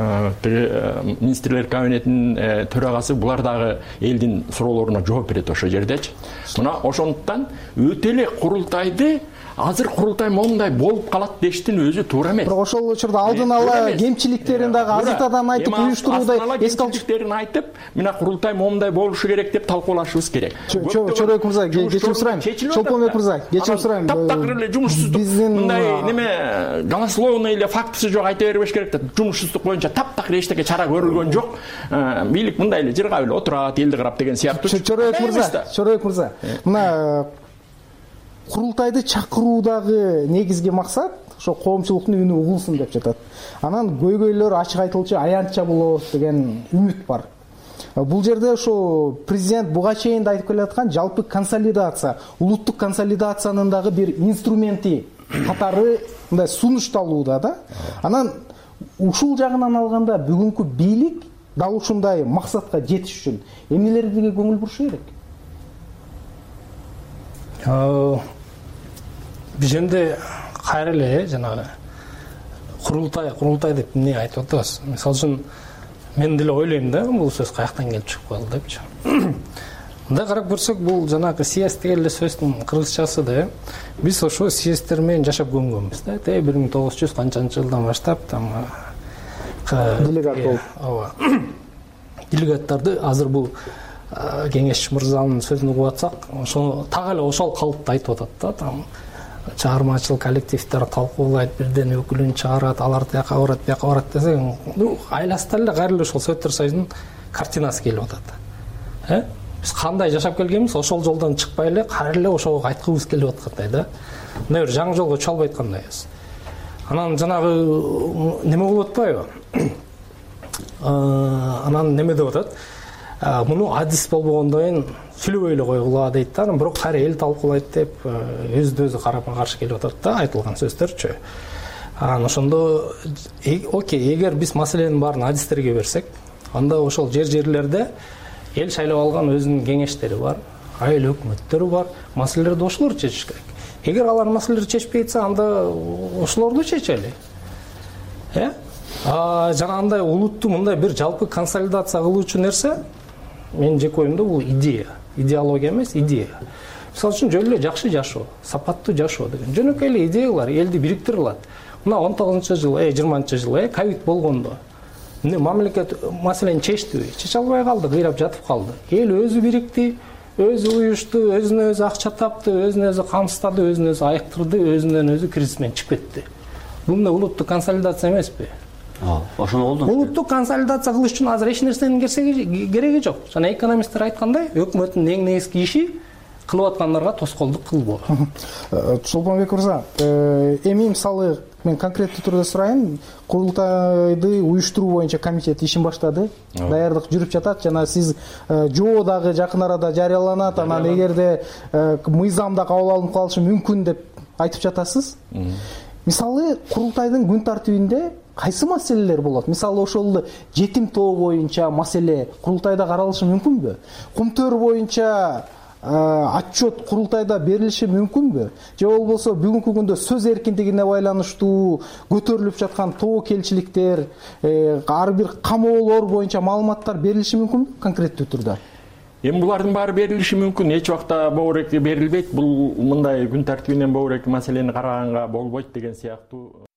министрлер кабинетинин төрагасы булар дагы элдин суроолоруна жооп берет ошол жердечи. Мына ошондуктан өтө эле курултайды азыр курултай момундай болуп калат дештин өзү туура эмес. Бирок ошол учурда алдын ала кемчиликтерин дагы азыртадан айтып, уюштуруудай эске алчылыктерин айтып, мына курултай момундай болушу керек деп талкуулашыбыз керек. Чоройк мырза, кечирим сурайм. Чолпонбек мырза, кечирим сурайм. Таптакыр эле жумушсуздук. Мындай неме голословный эле фактысы жок айта бербеш керек да. Жумушсуздук боюнча таптакыр эчтеке чара көрүлгөн жок. Бийлик мындай эле жыргап эле отурат, элди карап деген сыяктуу. Чоройк мырза. Мына курултайды чакыруудагы негизги максат ошо коомчулуктун үнү угулсун деп жатат. Анан көйгөйлөр ачык айтылчу, аянтча болот деген үмүт бар. Бул жерде ошо президент буга чейин да айтып келаткан жалпы консолидация, улуттук консолидациянын дагы бир инструменти катары мындай сунушталууда да. Анан ушул жагынан алганда бүгүнкү бийлик дал ушундай максатка жетиш үчүн эмнелерге көңүл бурушу керек? Биз эми кайра эле жанагы курултай деп эмне айтып атабыз? Мисалы үчүн мен деле ойлойм да, бул сөз каяктан келип чыгып калды депчи. Мындай карап көрсөк, бул жанагы съезд деген эле сөздүн кыргызчасы да. Биз ошо съезддер менен жашап көнгөнбүз да. 1900 канчанчы жылдан баштап там делегат болуп. Ооба. Делегаттарды азыр бул кеңешчи мырзанын сөзүн угуп атсак, ошо так эле ошол калыпта айтып атат да. Там чыгармачыл коллективдер талкуулайт, бирден өкүлүн чыгарат, алар тияка барат, бияка барат десең, айласында эле кайра эле ошол Советтер Союзунун картинасы келип атат. Биз кандай жашап келгенбиз, ошол жолдон чыкпай эле кайра эле ошого кайткыбыз келип аткандай да. Мындай бир жаңы жолго чалбай аткандайбыз. Анан жанагы неме болуп атпайбы? Анан неме деп атат? Муну адис болбогондойн сүйлөбөй эле койгула дейт да. Бирок кайра эл талкуулайт деп өзү карапма каршы келип атат да, айтылган сөздөрчү. Анан ошондо окей, эгер биз маселенин баарын адистерге берсек, анда ошол жерлерде эл шайлап алган өзүнүн кеңештери бар, айыл өкмөттөрү бар. Маселелерди ошолор чечиш керек. Эгер алар маселелерди чечпей атса, анда ошолорду чечели. Жана андай улутту мындай бир жалпы консолидация кылуучу нерсе, менин жеке оюмда бул идея. Идеология эмес, идея. Мисалы үчүн жөн эле жакшы жашоо, сапаттуу жашоо деген жөнөкөй эле идеялар элди бириктире алат. Мына 19-жыл, 20-жыл ковид болгондо мамлекет маселени чечтиби? Чече албай калды, кыйрап жатып калды. Эл өзү бирикти, өзү уюшту, өзүнө өзү акча тапты, өзүнө өзү камсыздады, өзүнө өзү айыктырды, өзүнөн өзү кризис менен чыгып кетти. Бул эмне улуттук консолидация эмеспи? Ошону колдонуш. Улуттук консолидация кылыш үчүн азыр эч нерсенин кереги жок. Жана экономисттер айткандай, өкмөттүн эң негизги иши кылып аткандарга тоскоолдук кылбоо. Чолпонбек мырза, эми мисалы мен конкреттүү түрдө сурайын, курултайды уюштуруу боюнча комитет ишин баштады. Даярдык жүрүп жатат жана сиз жоо дагы жакын арада жарыяланат, анан эгерде мыйзам да кабыл алынып калышы мүмкүн деп айтып жатасыз. Мисалы курултайдын күн тартибинде кайсы маселелер болот? Мисалы ошол жетим тоо боюнча маселе курултайда каралышы мүмкүнбү? Кумтөр боюнча отчет курултайда берилиши мүмкүнбү? Же болбосо бүгүнкү күндө сөз эркиндигине байланыштуу көтөрүлүп жаткан тобокелчиликтер, ар бир камоолор боюнча маалыматтар берилиши мүмкүнбү конкреттүү түрдө? Эми булардын баары берилиши мүмкүн. Эч убакта бобуреки берилбейт. Бул мындай күн тартибинен бобуреки маселени караганга болбойт деген сыяктуу